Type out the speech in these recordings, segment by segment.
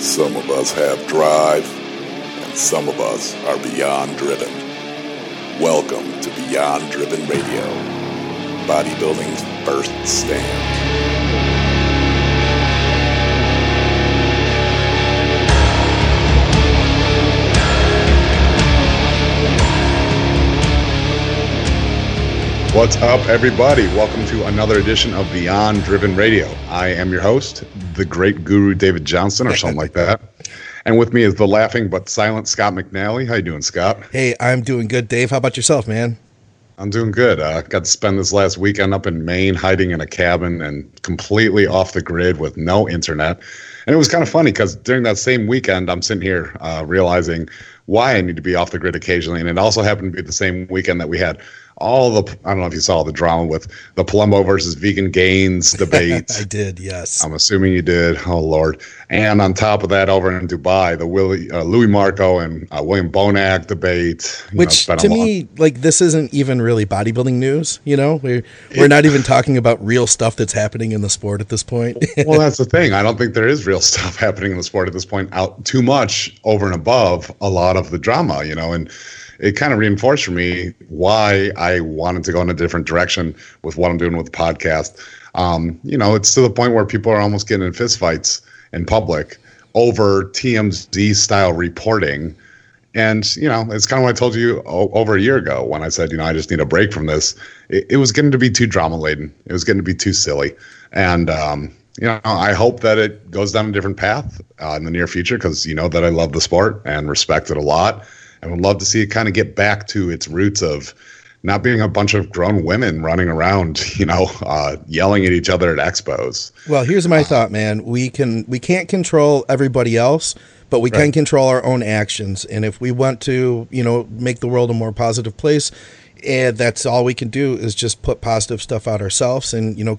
Some of us have drive, and some of us are beyond driven. Welcome to Beyond Driven Radio, bodybuilding's first stand. What's up, everybody? Welcome to another edition of Beyond Driven Radio. I am your host, the great guru David Johnson, or something like that. And with me is the laughing but silent Scott McNally. How you doing, Scott? Hey, I'm doing good, Dave. How about yourself, man? I'm doing good. Got to spend this last weekend up in Maine, hiding in a cabin and completely off the grid with no internet. And it was kind of funny because during that same weekend, I'm sitting here realizing why I need to be off the grid occasionally. And it also happened to be the same weekend that we had all the, I don't know if you saw the drama with the Palumbo versus Vegan Gains debate. I did, yes. I'm assuming you did. Oh, Lord. And on top of that, over in Dubai, the Louis Marco and William Bonac debate. Which, to me, like, this isn't even really bodybuilding news, you know? We're not even talking about real stuff that's happening in the sport at this point. Well, that's the thing. I don't think there is real stuff happening in the sport at this point, out too much over and above a lot of the drama, you know? And it kind of reinforced for me why I wanted to go in a different direction with what I'm doing with the podcast. You know, it's to the point where people are almost getting in fistfights in public over TMZ style reporting. And, you know, it's kind of what I told you over a year ago when I said, you know, I just need a break from this. It was getting to be too drama laden. It was getting to be too silly. And, you know, I hope that it goes down a different path in the near future because, you know, that I love the sport and respect it a lot. I would love to see it kind of get back to its roots of not being a bunch of grown women running around, you know, yelling at each other at expos. Well, here's my thought, man. We can't control everybody else, but we can control our own actions. And if we want to, you know, make the world a more positive place, and that's all we can do is just put positive stuff out ourselves and, you know,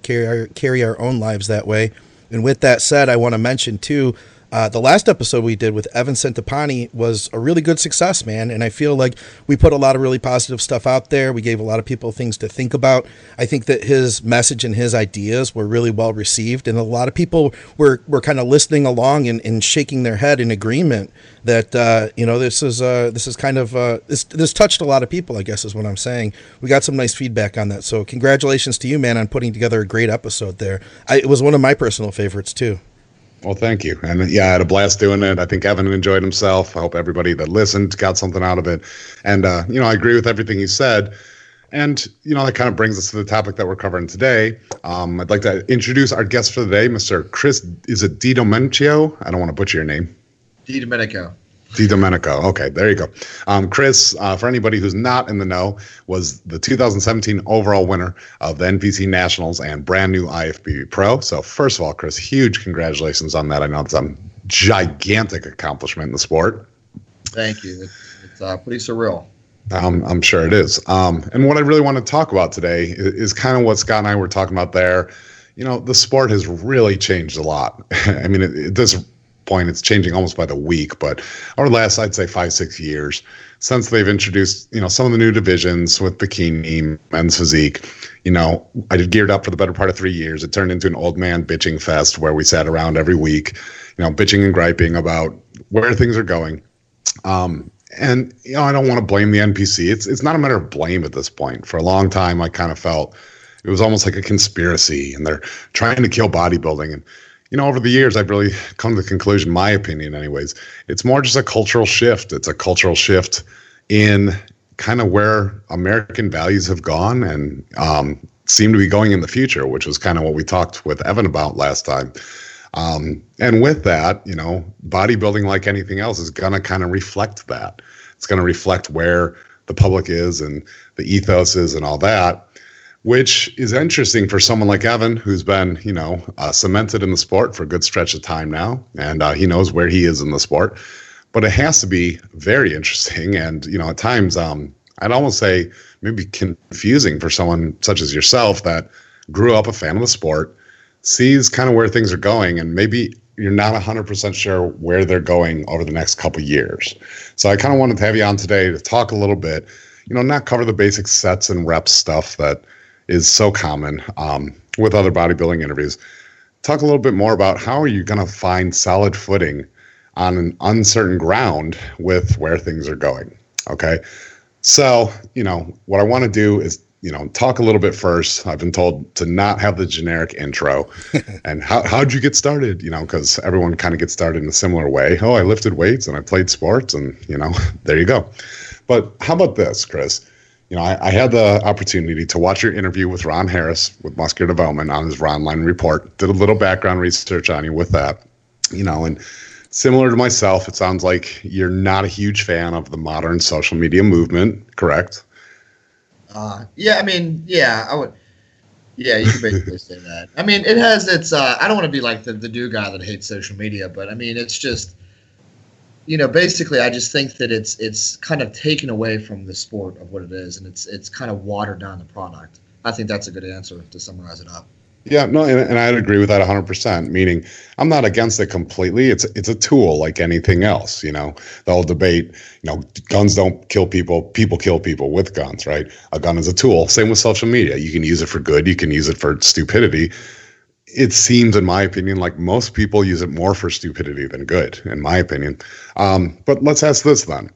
carry our own lives that way. And with that said, I want to mention too, the last episode we did with Evan Centopani was a really good success, man. And I feel like we put a lot of really positive stuff out there. We gave a lot of people things to think about. I think that his message and his ideas were really well received. And a lot of people were kind of listening along and shaking their head in agreement that, you know, this is kind of, this touched a lot of people, I guess is what I'm saying. We got some nice feedback on that. So congratulations to you, man, on putting together a great episode there. It was one of my personal favorites too. Well, thank you. And yeah, I had a blast doing it. I think Evan enjoyed himself. I hope everybody that listened got something out of it. And, you know, I agree with everything he said. And, you know, that kind of brings us to the topic that we're covering today. I'd like to introduce our guest for the day, Mr. Chris, is it DiDomenico? I don't want to butcher your name. DiDomenico. DiDomenico. Okay, there you go. Chris, for anybody who's not in the know, was the 2017 overall winner of the NPC Nationals and brand new IFBB Pro. So first of all, Chris, huge congratulations on that. I know it's a gigantic accomplishment in the sport. Thank you. It's pretty surreal. I'm sure it is. And what I really want to talk about today is kind of what Scott and I were talking about there. You know, the sport has really changed a lot. I mean, at this point, it's changing almost by the week, but over the last, I'd say 5-6 years, since they've introduced, you know, some of the new divisions with bikini, men's physique, you know, I did geared up for the better part of 3 years. It turned into an old man bitching fest where we sat around every week, you know, bitching and griping about where things are going. And, you know, I don't want to blame the NPC. It's not a matter of blame at this point. For a long time, I kind of felt it was almost like a conspiracy and they're trying to kill bodybuilding. And, you know, over the years, I've really come to the conclusion, my opinion anyways, it's more just a cultural shift. It's a cultural shift in kind of where American values have gone and seem to be going in the future, which was kind of what we talked with Evan about last time. And with that, you know, bodybuilding, like anything else, is going to kind of reflect that. It's going to reflect where the public is and the ethos is and all that, which is interesting for someone like Evan, who's been, you know, cemented in the sport for a good stretch of time now, and he knows where he is in the sport. But it has to be very interesting and, you know, at times, I'd almost say maybe confusing for someone such as yourself that grew up a fan of the sport, sees kind of where things are going, and maybe you're not 100% sure where they're going over the next couple of years. So I kind of wanted to have you on today to talk a little bit, you know, not cover the basic sets and reps stuff that is so common with other bodybuilding interviews, talk a little bit more about how are you going to find solid footing on an uncertain ground with where things are going. Okay. So, what I want to do is, talk a little bit first. I've been told to not have the generic intro. And how'd you get started? Because everyone kind of gets started in a similar way. Oh, I lifted weights and I played sports and, there you go. But how about this, Chris? I had the opportunity to watch your interview with Ron Harris with Muscular Development on his Ron Line Report. Did a little background research on you with that, and similar to myself, it sounds like you're not a huge fan of the modern social media movement, correct? I would. Yeah, you can basically say that. I mean, it has its. I don't want to be like the new guy that hates social media, but I mean, it's just, basically, I just think that it's kind of taken away from the sport of what it is, and it's kind of watered down the product. I think that's a good answer to summarize it up. Yeah, no, and I'd agree with that 100%, meaning I'm not against it completely. It's a tool like anything else, The whole debate, guns don't kill people, people kill people with guns, right? A gun is a tool. Same with social media. You can use it for good. You can use it for stupidity. It seems, in my opinion, like most people use it more for stupidity than good, in my opinion. But let's ask this then,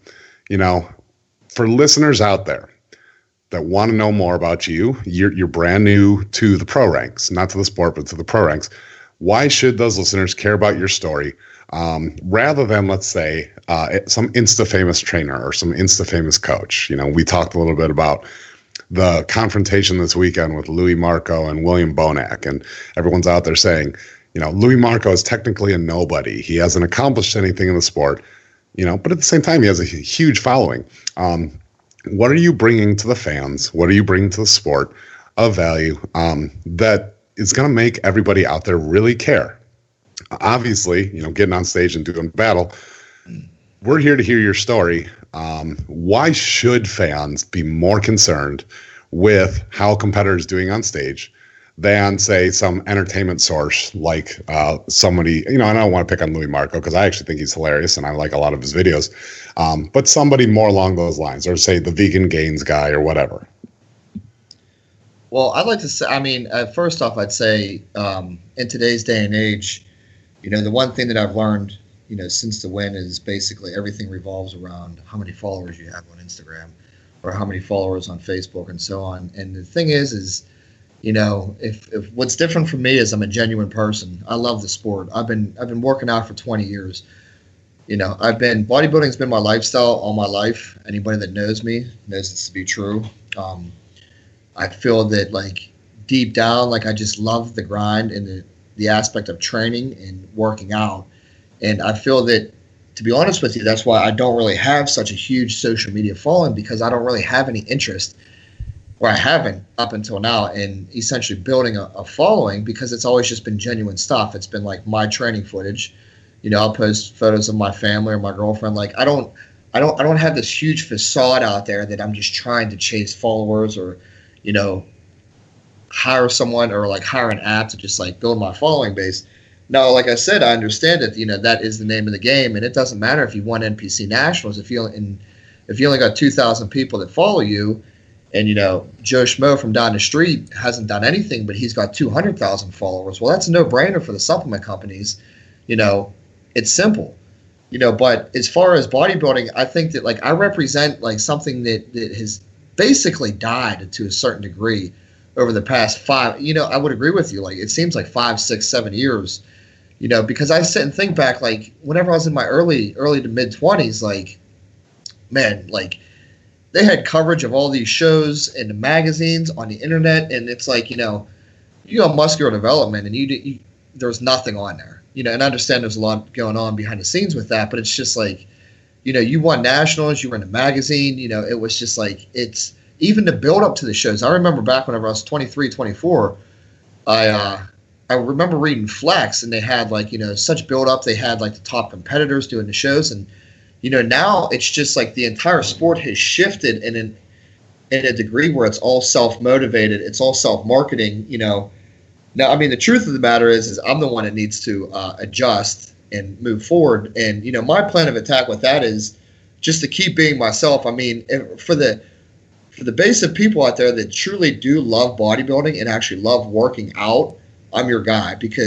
for listeners out there that want to know more about you, you're brand new to the pro ranks, not to the sport, but to the pro ranks. Why should those listeners care about your story rather than, let's say, some Insta-famous trainer or some Insta-famous coach? We talked a little bit about the confrontation this weekend with Louis Marco and William Bonac, and everyone's out there saying, Louis Marco is technically a nobody. He hasn't accomplished anything in the sport, but at the same time, he has a huge following. What are you bringing to the fans? What are you bringing to the sport of value that is going to make everybody out there really care? Obviously, getting on stage and doing battle, we're here to hear your story. Why should fans be more concerned with how a competitor is doing on stage than, say, some entertainment source like somebody, and I don't want to pick on Louis Marco because I actually think he's hilarious and I like a lot of his videos, but somebody more along those lines, or say the Vegan Gains guy or whatever? Well, I'd like to say, first off, I'd say in today's day and age, the one thing that I've learned, since the win is basically everything revolves around how many followers you have on Instagram or how many followers on Facebook and so on. And the thing is, if what's different for me is I'm a genuine person. I love the sport. I've been working out for 20 years. Bodybuilding's been my lifestyle all my life. Anybody that knows me knows this to be true. I feel that deep down, I just love the grind and the aspect of training and working out. And I feel that, to be honest with you, that's why I don't really have such a huge social media following, because I don't really have any interest, or I haven't up until now, in essentially building a following, because it's always just been genuine stuff. It's been my training footage. I'll post photos of my family or my girlfriend. I don't have this huge facade out there that I'm just trying to chase followers or, hire someone or hire an app to just build my following base. Now, like I said, I understand that, that is the name of the game, and it doesn't matter if you won NPC Nationals. If you only got 2,000 people that follow you, and, Joe Schmo from down the street hasn't done anything, but he's got 200,000 followers. Well, that's a no-brainer for the supplement companies. It's simple. But as far as bodybuilding, I think that, I represent, something that has basically died to a certain degree over the past 5. I would agree with you. It seems like 5, 6, 7 years, because I sit and think back, whenever I was in my early to mid-20s, they had coverage of all these shows in the magazines, on the internet, and it's you got Muscular Development, and there's nothing on there, and I understand there's a lot going on behind the scenes with that, but it's just you won nationals, you were in the magazine, it was just it's even the build up to the shows. I remember back whenever I was 23, 24, I remember reading Flex, and they had such build up. They had the top competitors doing the shows, and now it's just the entire sport has shifted in a degree where it's all self-motivated. It's all self-marketing, Now, the truth of the matter is I'm the one that needs to adjust and move forward. And, my plan of attack with that is just to keep being myself. For the base of people out there that truly do love bodybuilding and actually love working out, I'm your guy, because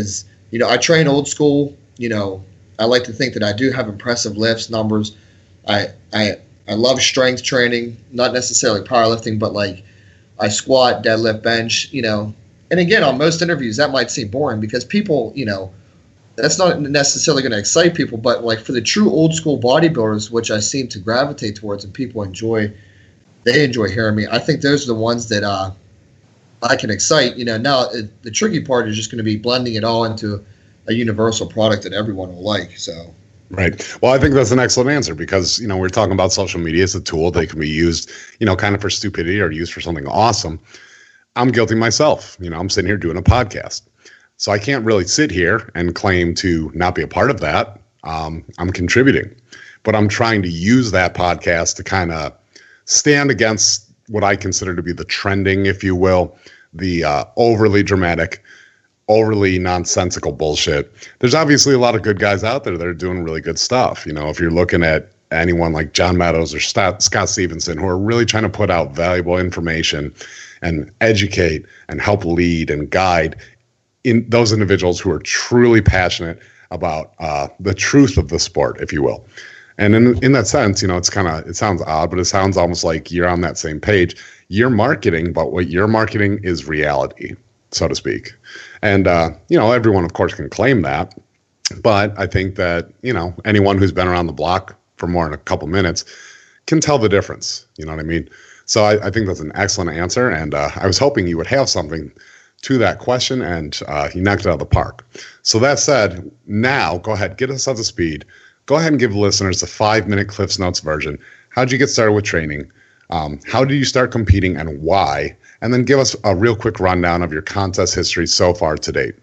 I train old school. I like to think that I do have impressive lifts, numbers. I love strength training, not necessarily powerlifting, but like I squat, deadlift, bench, And again, on most interviews, that might seem boring because people, that's not necessarily going to excite people. But like for the true old school bodybuilders, which I seem to gravitate towards and people enjoy hearing me. I think those are the ones that I can excite. Now the tricky part is just going to be blending it all into a universal product that everyone will like. So. Right. Well, I think that's an excellent answer because, we're talking about social media as a tool that can be used, kind of for stupidity or used for something awesome. I'm guilty myself. I'm sitting here doing a podcast. So I can't really sit here and claim to not be a part of that. I'm contributing, but I'm trying to use that podcast to kind of stand against what I consider to be the trending, if you will, the overly dramatic, overly nonsensical bullshit. There's obviously a lot of good guys out there that are doing really good stuff. If you're looking at anyone like John Meadows or Scott Stevenson, who are really trying to put out valuable information and educate and help lead and guide in those individuals who are truly passionate about the truth of the sport, if you will. And in that sense, it sounds odd, but it sounds almost like you're on that same page. You're marketing, but what you're marketing is reality, so to speak. And, everyone, of course, can claim that. But I think that, anyone who's been around the block for more than a couple minutes can tell the difference. You know what I mean? So I think that's an excellent answer. And I was hoping you would have something to that question, and you knocked it out of the park. So that said, now go ahead, get us up to speed. Go ahead and give listeners the 5-minute Cliff's Notes version. How did you get started with training? How did you start competing and why? And then give us a real quick rundown of your contest history so far to date.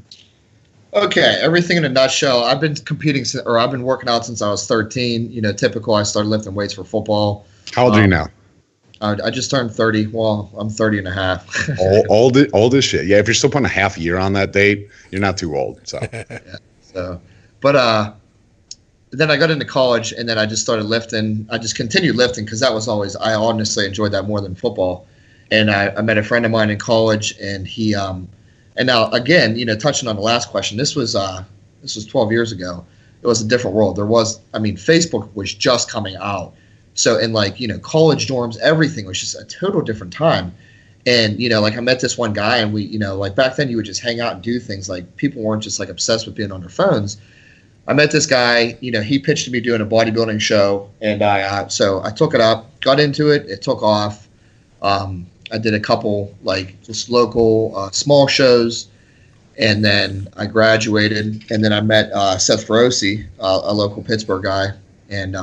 Okay, everything in a nutshell. I've been I've been working out since I was 13. Typical. I started lifting weights for football. How old are you now? I just turned 30. Well, I'm 30 and a half. old as shit. Yeah, if you're still putting a half year on that date, you're not too old. So. Yeah. But then I got into college, and then I just started lifting. I just continued lifting because I honestly enjoyed that more than football. And I met a friend of mine in college, and he and now again, touching on the last question, this was 12 years ago. It was a different world. Facebook was just coming out. So in college dorms, everything was just a total different time. And, I met this one guy, and we, back then you would just hang out and do things. Like people weren't just obsessed with being on their phones. I met this guy, he pitched to me doing a bodybuilding show, and so I took it up, got into it. It took off. I did a couple just local small shows, and then I graduated, and then I met Seth Feroce, a local Pittsburgh guy, and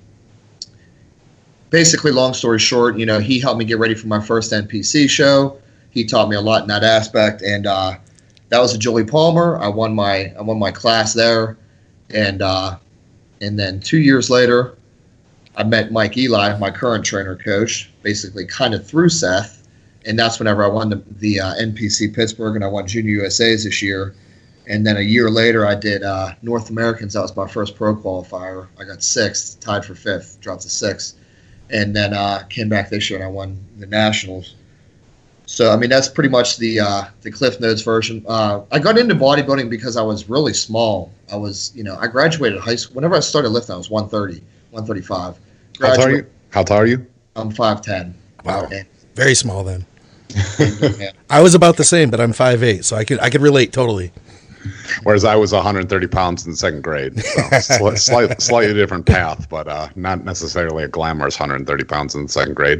basically, long story short, he helped me get ready for my first NPC show. He taught me a lot in that aspect, and that was at Julie Palmer. I won my class there, and then 2 years later, I met Mike Eli, my current trainer coach, basically kind of through Seth. And that's whenever I won the NPC Pittsburgh, and I won Junior USAs this year. And then a year later, I did North Americans. That was my first pro qualifier. I got 6th, tied for 5th, dropped to 6th. And then came back this year, and I won the Nationals. So, that's pretty much the Cliff Notes version. I got into bodybuilding because I was really small. I graduated high school. Whenever I started lifting, I was 130, 135. How tall are you? I'm 5'10". Wow. Very small then. I was about the same, but I'm 5'8", so I could relate totally. Whereas I was 130 pounds in the second grade. So slightly different path, but not necessarily a glamorous 130 pounds in the second grade.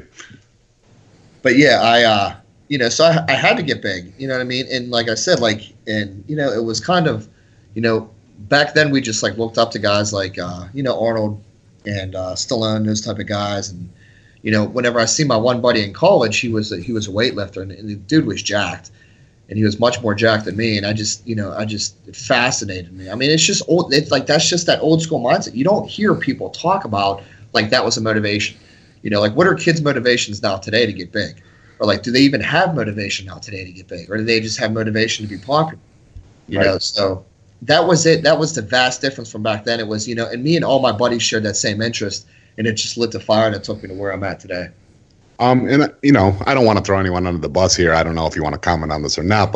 But yeah, so I had to get big, you know what I mean? And like I said, it was kind of, back then we just looked up to guys like, Arnold and Stallone, those type of guys. And, whenever I see my one buddy in college, he was a weightlifter, and the dude was jacked. And he was much more jacked than me, and it fascinated me. It's just old. It's that's just that old school mindset. You don't hear people talk about that was a motivation. What are kids' motivations now today to get big, or do they even have motivation now today to get big, or do they just have motivation to be popular? So that was it. That was the vast difference from back then. It was and me and all my buddies shared that same interest, and it just lit the fire, and it took me to where I'm at today. And I don't want to throw anyone under the bus here. I don't know if you want to comment on this or not, but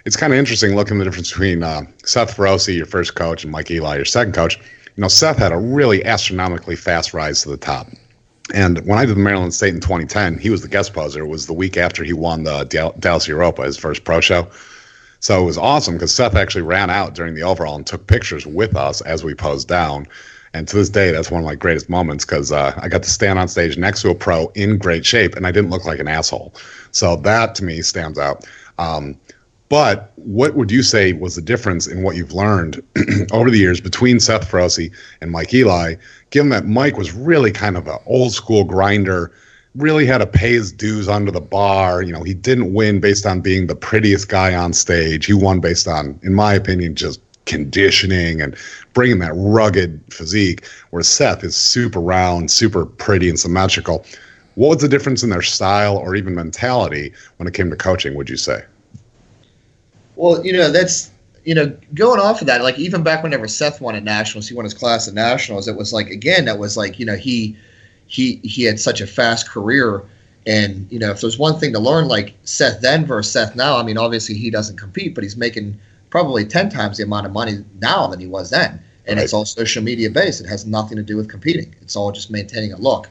it's kind of interesting looking at the difference between Seth Feroce, your first coach, and Mike Eli, your second coach. Seth had a really astronomically fast rise to the top. And when I did the Maryland State in 2010, he was the guest poser. It was the week after he won the Dallas Europa, his first pro show. So it was awesome because Seth actually ran out during the overall and took pictures with us as we posed down. And to this day, that's one of my greatest moments because I got to stand on stage next to a pro in great shape, and I didn't look like an asshole. So that, to me, stands out. But what would you say was the difference in what you've learned over the years between Seth Feroce and Mike Eli, given that Mike was really kind of an old-school grinder, really had to pay his dues under the bar. He didn't win based on being the prettiest guy on stage. He won based on, in my opinion, just conditioning and bringing that rugged physique, where Seth is super round, super pretty and symmetrical. What was the difference in their style or even mentality when it came to coaching, would you say? Well, that's, going off of that, like even back whenever Seth won at Nationals, he won his class at Nationals, it was like, again, that was like, he had such a fast career. And, if there's one thing to learn, like Seth then versus Seth now, I mean, obviously he doesn't compete, but he's making probably 10 times the amount of money now than he was then. And It's all social media based. It has nothing to do with competing. It's all just maintaining a look.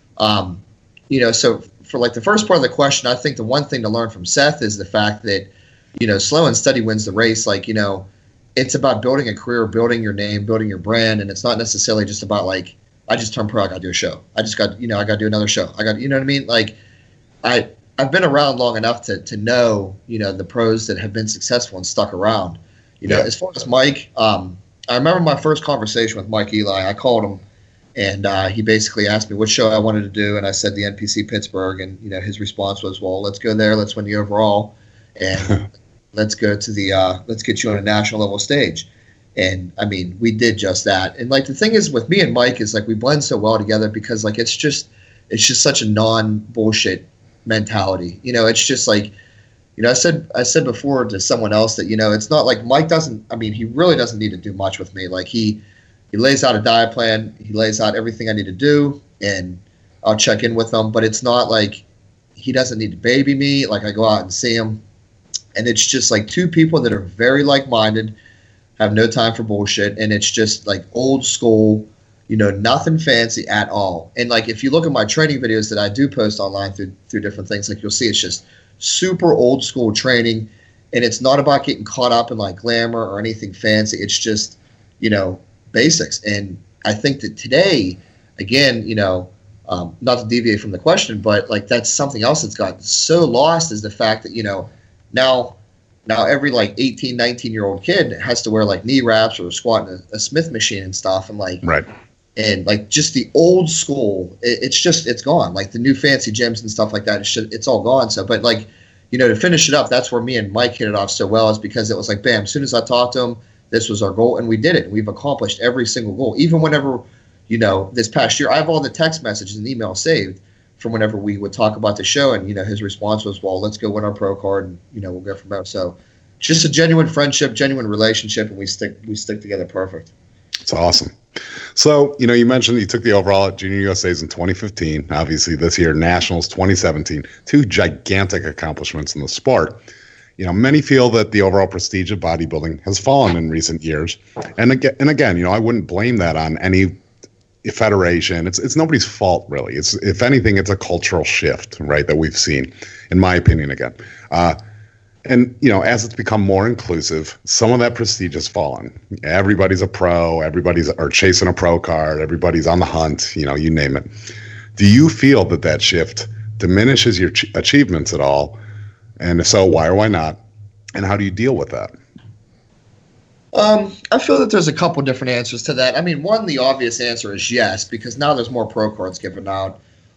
So for like the first part of the question, I think the one thing to learn from Seth is the fact that, slow and steady wins the race. Like, it's about building a career, building your name, building your brand. And it's not necessarily just about like, I just turned pro, I got to do a show. I got to do another show. you know what I mean? Like I've been around long enough to know, the pros that have been successful and stuck around. As far as Mike, I remember my first conversation with Mike Eli. I called him, and he basically asked me what show I wanted to do, and I said the NPC Pittsburgh, and his response was, "Well, let's go there. Let's win the overall, and let's go to the let's get you on a national level stage." And I mean, we did just that. And like the thing is with me and Mike is like we blend so well together because like it's just such a non-bullshit mentality. It's just like, I said before to someone else that, it's not like Mike doesn't, I mean, he really doesn't need to do much with me. Like he lays out a diet plan, he lays out everything I need to do, and I'll check in with him. But it's not like he doesn't need to baby me. Like I go out and see him, and it's just like two people that are very like-minded, have no time for bullshit, and it's just like old school, nothing fancy at all. And like if you look at my training videos that I do post online through different things, like you'll see it's just super old school training, and it's not about getting caught up in like glamour or anything fancy. It's just, basics. And I think that today, again, not to deviate from the question, but like that's something else that's gotten so lost is the fact that, now every like 18, 19-year-old kid has to wear like knee wraps or squat in a Smith machine and stuff. And like, right. And like just the old school, it's gone. Like the new fancy gyms and stuff like that, it's all gone. So, but like, to finish it up, that's where me and Mike hit it off so well, is because it was like, bam, as soon as I talked to him, this was our goal, and we did it. We've accomplished every single goal. Even whenever, this past year, I have all the text messages and emails saved from whenever we would talk about the show, and his response was, "Well, let's go win our pro card, and we'll go from there." So, just a genuine friendship, genuine relationship, and we stick together perfect. It's awesome. So, you mentioned you took the overall at Junior USA's in 2015. Obviously, this year, Nationals 2017. Two gigantic accomplishments in the sport. Many feel that the overall prestige of bodybuilding has fallen in recent years. And again, I wouldn't blame that on any federation. It's nobody's fault, really. It's, if anything, it's a cultural shift, right, that we've seen, in my opinion, again. And, as it's become more inclusive, some of that prestige has fallen. Everybody's a pro. Everybody's are chasing a pro card. Everybody's on the hunt, you name it. Do you feel that shift diminishes your achievements at all? And if so, why or why not? And how do you deal with that? I feel that there's a couple different answers to that. I mean, one, the obvious answer is yes, because now there's more pro cards given out.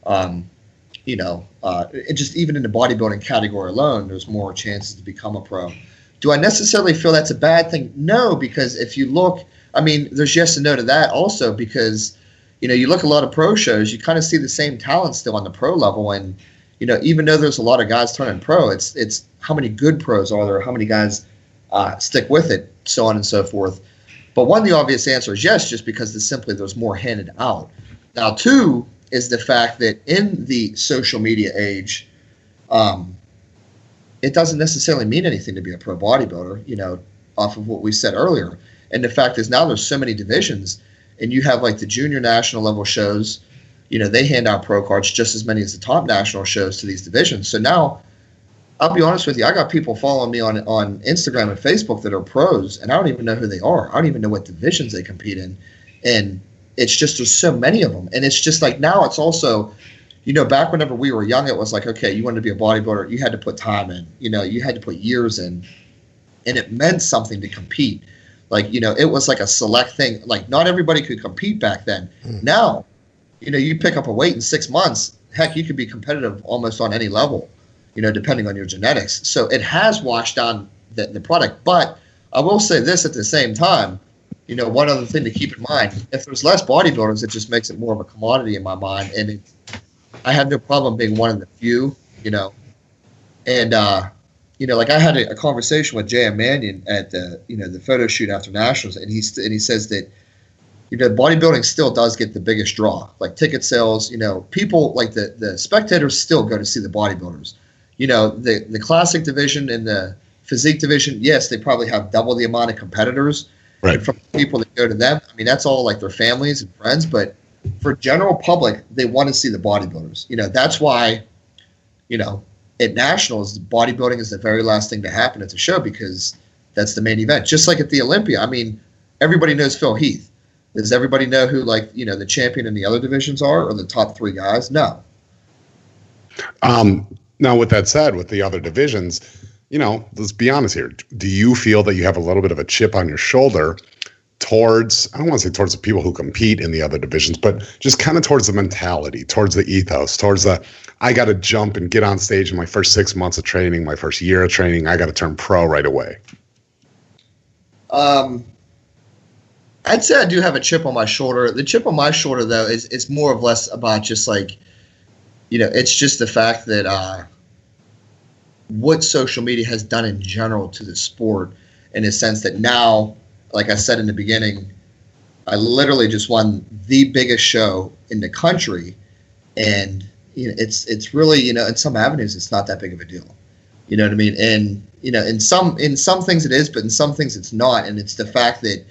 It just even in the bodybuilding category alone, there's more chances to become a pro. Do I necessarily feel that's a bad thing? No, because if you look, I mean, there's yes and no to that also, because, you look at a lot of pro shows, you kind of see the same talent still on the pro level. And, even though there's a lot of guys turning pro, it's how many good pros are there, how many guys stick with it, so on and so forth. But one, the obvious answer is yes, just because there's more handed out. Now, two is the fact that in the social media age, it doesn't necessarily mean anything to be a pro bodybuilder, off of what we said earlier. And the fact is now there's so many divisions, and you have like the junior national level shows, they hand out pro cards just as many as the top national shows to these divisions. So now, I'll be honest with you, I got people following me on Instagram and Facebook that are pros, and I don't even know who they are. I don't even know what divisions they compete in. And it's just, there's so many of them. And it's just like, now it's also, back whenever we were young, it was like, okay, you wanted to be a bodybuilder, you had to put time in, you had to put years in, and it meant something to compete. Like, it was like a select thing. Like, not everybody could compete back then. Now, you pick up a weight in 6 months, heck, you could be competitive almost on any level, depending on your genetics. So it has washed down the product. But I will say this at the same time, one other thing to keep in mind, if there's less bodybuilders, it just makes it more of a commodity in my mind. And I have no problem being one of the few, and, like I had a conversation with J.M. Mannion at the photo shoot after Nationals, and he says that, bodybuilding still does get the biggest draw, like ticket sales, people like the spectators still go to see the bodybuilders. The classic division and the physique division, yes, they probably have double the amount of competitors. Right. From people that go to them. I mean, that's all like their families and friends, but for general public, they want to see the bodybuilders. That's why, at Nationals, bodybuilding is the very last thing to happen at the show because that's the main event. Just like at the Olympia. I mean, everybody knows Phil Heath. Does everybody know who, the champion in the other divisions are, or the top three guys? No. Now, with that said, with the other divisions, let's be honest here. Do you feel that you have a little bit of a chip on your shoulder towards, I don't want to say towards the people who compete in the other divisions, but just kind of towards the mentality, towards the ethos, towards I got to jump and get on stage in my first 6 months of training, my first year of training, I got to turn pro right away? I'd say I do have a chip on my shoulder. The chip on my shoulder, though, is more or less about just like, it's just the fact that what social media has done in general to the sport, in a sense that now, like I said in the beginning, I literally just won the biggest show in the country, and it's really, in some avenues it's not that big of a deal. You know what I mean? And in some things it is, but in some things it's not. And it's the fact that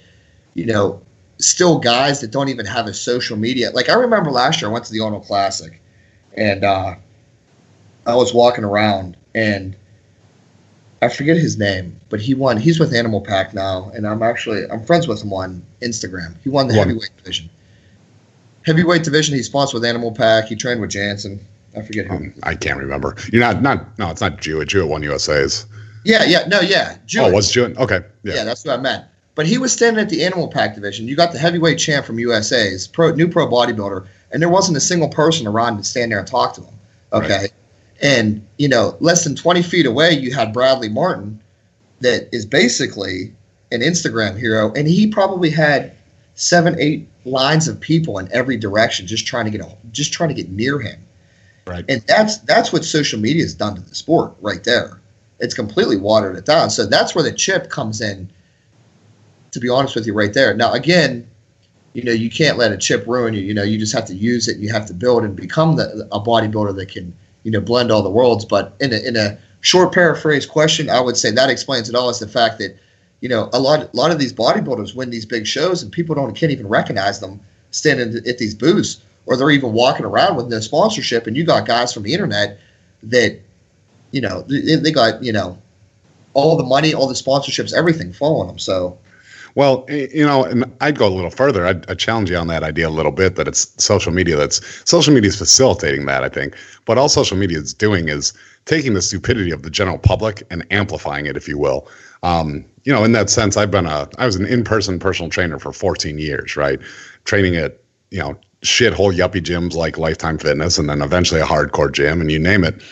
still guys that don't even have a social media. Like I remember last year I went to the Arnold Classic, and I was walking around, and I forget his name, but he won. He's with Animal Pack now, and I'm friends with him on Instagram. He won the heavyweight division. Heavyweight division, he's sponsored with Animal Pack. He trained with Jansen. I forget who. I can't remember. You're no, it's not Jewett. Jewett won USA's. Yeah. Jewett. Oh, was Jewett? Okay. Yeah, that's what I meant. But he was standing at the Animal Pack division. You got the heavyweight champ from USA's, new pro bodybuilder, and there wasn't a single person around to stand there and talk to him. Okay. Right. And, less than 20 feet away, you had Bradley Martin that is basically an Instagram hero. And he probably had 7-8 lines of people in every direction just trying to get near him. Right. And that's what social media has done to the sport right there. It's completely watered it down. So that's where the chip comes in, to be honest with you, right there. Now, again, you can't let a chip ruin you. You just have to use it. And you have to build and become a bodybuilder that can, blend all the worlds. But in a short paraphrase question, I would say that explains it all. Is the fact that, a lot of these bodybuilders win these big shows and people can't even recognize them standing at these booths, or they're even walking around with no sponsorship. And you got guys from the internet that, they got, all the money, all the sponsorships, everything following them. So. Well, and I'd go a little further. I'd challenge you on that idea a little bit, that it's social media is facilitating that, I think. But all social media is doing is taking the stupidity of the general public and amplifying it, if you will. In that sense, I was an in-person personal trainer for 14 years, right? Training at, shithole yuppie gyms like Lifetime Fitness, and then eventually a hardcore gym, and you name it.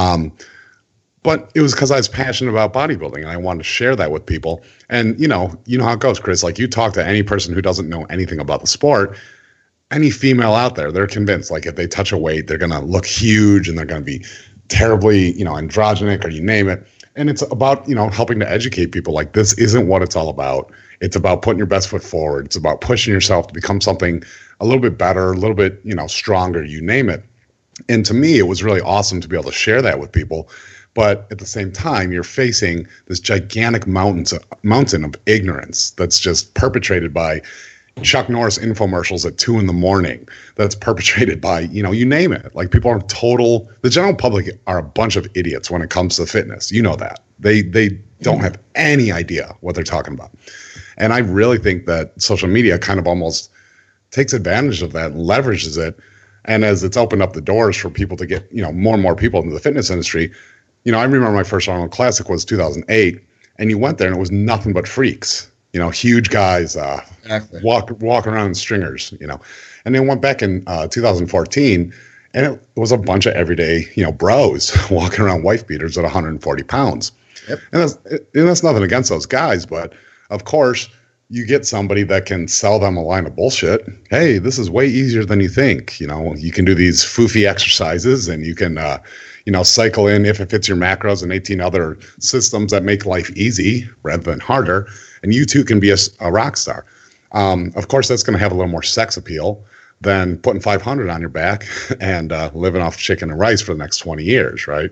But it was because I was passionate about bodybuilding, and I wanted to share that with people. And, you know how it goes, Chris. Like, you talk to any person who doesn't know anything about the sport, any female out there, they're convinced, like, if they touch a weight, they're going to look huge and they're going to be terribly, androgenic, or you name it. And it's about, helping to educate people. Like, this isn't what it's all about. It's about putting your best foot forward. It's about pushing yourself to become something a little bit better, a little bit, stronger, you name it. And to me, it was really awesome to be able to share that with people. But at the same time, you're facing this gigantic mountain of ignorance that's just perpetrated by Chuck Norris infomercials at 2 a.m. That's perpetrated by, you name it. Like, people are the general public are a bunch of idiots when it comes to fitness. You know that. They don't have any idea what they're talking about. And I really think that social media kind of almost takes advantage of that and leverages it. And as it's opened up the doors for people to get, more and more people into the fitness industry, I remember my first Arnold Classic was 2008, and you went there and it was nothing but freaks. Huge guys exactly. walking around in stringers, And then went back in 2014, and it was a bunch of everyday, bros walking around wife beaters at 140 pounds. Yep. And that's nothing against those guys, but of course, you get somebody that can sell them a line of bullshit. Hey, this is way easier than you think. You can do these foofy exercises, and you can, cycle in if it fits your macros and 18 other systems that make life easy rather than harder. And you too can be a rock star. Of course, that's going to have a little more sex appeal than putting 500 on your back and living off chicken and rice for the next 20 years, right?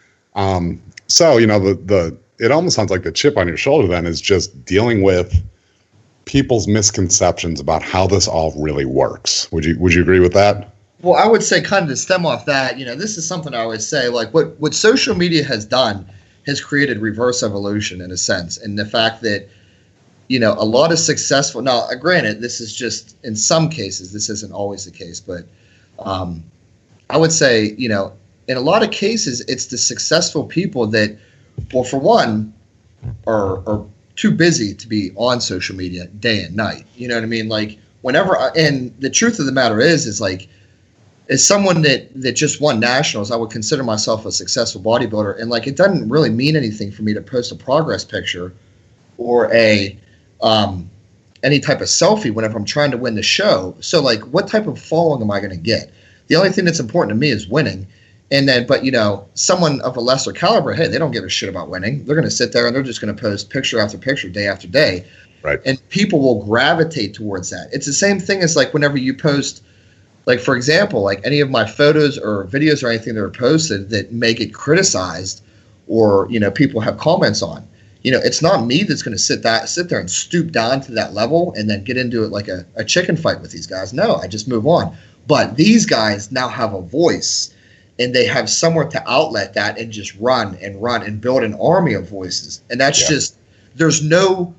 So, it almost sounds like the chip on your shoulder then is just dealing with people's misconceptions about how this all really works. Would you agree with that? Well, I would say, kind of to stem off that, this is something I always say, like what social media has done has created reverse evolution in a sense. And the fact that, a lot of successful, now granted, this is just in some cases, this isn't always the case, but I would say, in a lot of cases, it's the successful people that, well, for one, are too busy to be on social media day and night. You know what I mean? Like, and the truth of the matter is like, as someone that just won nationals, I would consider myself a successful bodybuilder. And like, it doesn't really mean anything for me to post a progress picture or any type of selfie whenever I'm trying to win the show. So like, what type of following am I going to get? The only thing that's important to me is winning. And then, but someone of a lesser caliber, hey, they don't give a shit about winning. They're going to sit there and they're just going to post picture after picture, day after day. Right. And people will gravitate towards that. It's the same thing as like whenever you post, like, for example, like any of my photos or videos or anything that are posted that may get criticized or, people have comments on, it's not me that's going to sit there and stoop down to that level and then get into it like a chicken fight with these guys. No, I just move on. But these guys now have a voice, and they have somewhere to outlet that and just run and build an army of voices. And that's just, there's no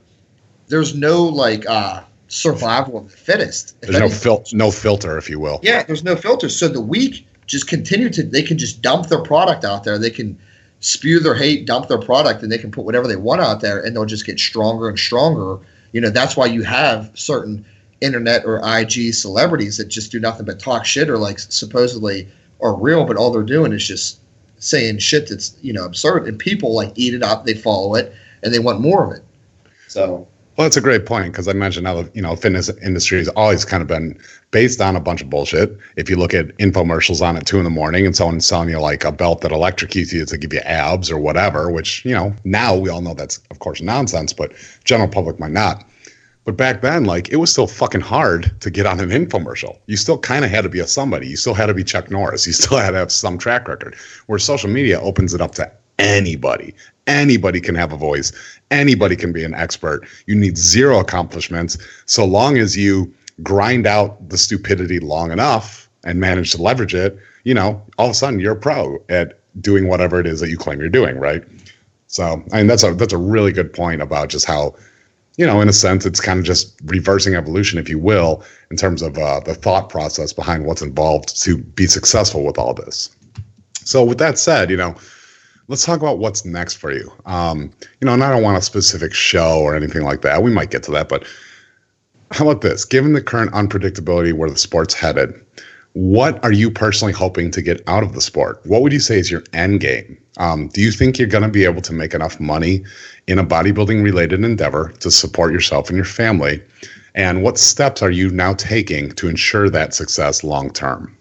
like survival of the fittest. There's no filter, if you will. Yeah, there's no filter. So the weak just they can just dump their product out there. They can spew their hate, dump their product, and they can put whatever they want out there, and they'll just get stronger and stronger. That's why you have certain internet or IG celebrities that just do nothing but talk shit or like supposedly are real, but all they're doing is just saying shit that's, absurd, and people like eat it up, they follow it, and they want more of it. So, well, that's a great point, because I mentioned how the fitness industry has always kind of been based on a bunch of bullshit. If you look at infomercials on at 2 a.m. and someone's selling you like a belt that electrocutes you to give you abs or whatever, which now we all know that's of course nonsense, but general public might not. But back then, like, it was still fucking hard to get on an infomercial. You still kind of had to be a somebody. You still had to be Chuck Norris. You still had to have some track record. Where social media opens it up to anybody. Anybody can have a voice. Anybody can be an expert. You need zero accomplishments. So long as you grind out the stupidity long enough and manage to leverage it, all of a sudden you're a pro at doing whatever it is that you claim you're doing, right? So, I mean, that's a really good point about just how, in a sense, it's kind of just reversing evolution, if you will, in terms of the thought process behind what's involved to be successful with all this. So with that said, let's talk about what's next for you. And I don't want a specific show or anything like that. We might get to that, but how about this? Given the current unpredictability where the sport's headed, what are you personally hoping to get out of the sport? What would you say is your end game? Do you think you're going to be able to make enough money in a bodybuilding related endeavor to support yourself and your family? And what steps are you now taking to ensure that success long term?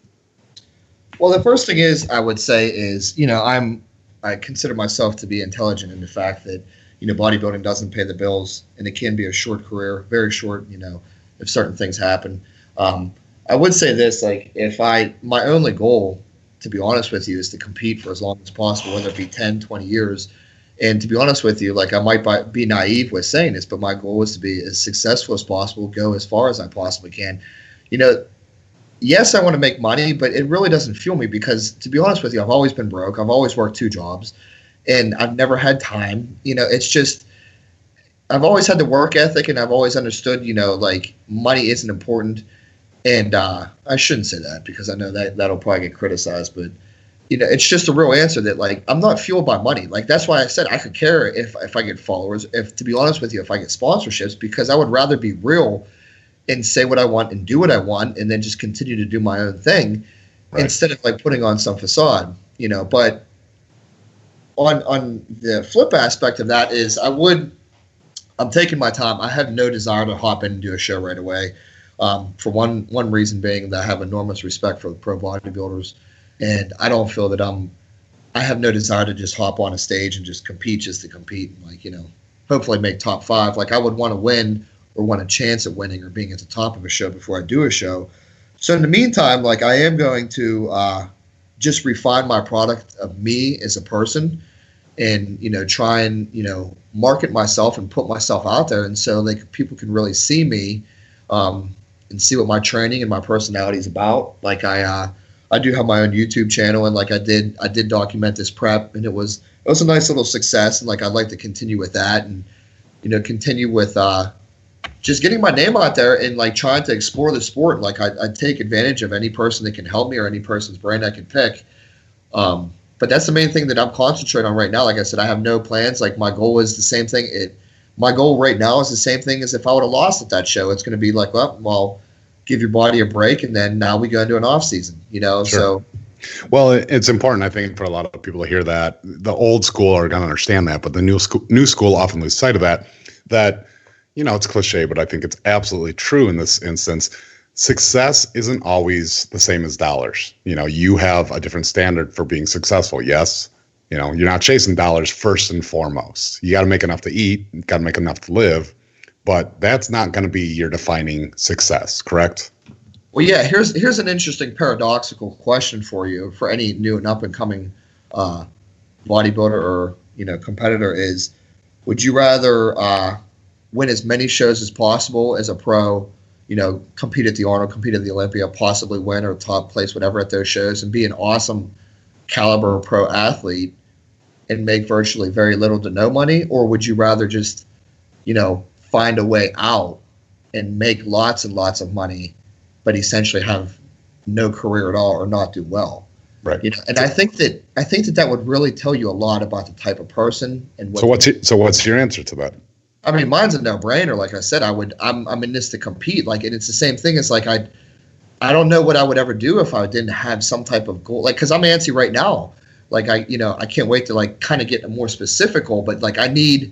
Well, the first thing I would say is, I consider myself to be intelligent in the fact that, bodybuilding doesn't pay the bills, and it can be a short career, very short, if certain things happen. I would say this, like, my only goal to be honest with you, is to compete for as long as possible, whether it be 10, 20 years. And to be honest with you, like I might be naive with saying this, but my goal is to be as successful as possible, go as far as I possibly can. You know, yes, I want to make money, but it really doesn't fuel me because, to be honest with you, I've always been broke. I've always worked 2 jobs, and I've never had time. You know, it's just I've always had the work ethic, and I've always understood, you know, like money isn't important. And I shouldn't say that because I know that'll probably get criticized, but you know, it's just a real answer that like I'm not fueled by money. Like that's why I said I could care if I get followers, if to be honest with you, if I get sponsorships, because I would rather be real and say what I want and do what I want and then just continue to do my own thing instead of like putting on some facade, you know. But on the flip aspect of that is I'm taking my time. I have no desire to hop in and do a show right away. For one reason being that I have enormous respect for the pro bodybuilders. And I don't feel that I have no desire to just hop on a stage and just compete just to compete and like, you know, hopefully make top 5. Like I would want to win or want a chance at winning or being at the top of a show before I do a show. So in the meantime, like I am going to just refine my product of me as a person and, you know, try and, you know, market myself and put myself out there. And so like people can really see me and see what my training and my personality is about. Like I do have my own YouTube channel, and like I did document this prep, and it was a nice little success, and like I'd like to continue with that, and you know, continue with just getting my name out there and like trying to explore the sport. Like I take advantage of any person that can help me or any person's brain I can pick. But that's the main thing that I'm concentrating on right now. Like I said, I have no plans. Like my goal is the same thing. My goal right now is the same thing as if I would have lost at that show. It's going to be like, well, give your body a break, and then now we go into an off season, you know? Sure. So, well, it's important, I think, for a lot of people to hear that. The old school are going to understand that, but the new school often lose sight of that, you know, it's cliche, but I think it's absolutely true in this instance. Success isn't always the same as dollars. You know, you have a different standard for being successful. Yes. You know, you're not chasing dollars first and foremost. You got to make enough to eat, you got to make enough to live. But that's not going to be your defining success, correct? Well, yeah. Here's an interesting paradoxical question for you, for any new and up and coming bodybuilder or you know competitor: is would you rather win as many shows as possible as a pro? You know, compete at the Arnold, compete at the Olympia, possibly win or top place, whatever at those shows, and be an awesome caliber pro athlete and make virtually very little to no money, or would you rather just, you know, find a way out and make lots and lots of money, but essentially have no career at all or not do well. Right. You know, and I think that would really tell you a lot about the type of person and what. So what's your answer to that? I mean, mine's a no-brainer. Like I said, I'm in this to compete. Like, and it's the same thing. It's like I don't know what I would ever do if I didn't have some type of goal. Like, because I'm antsy right now. Like I can't wait to like kind of get a more specific goal, but like I need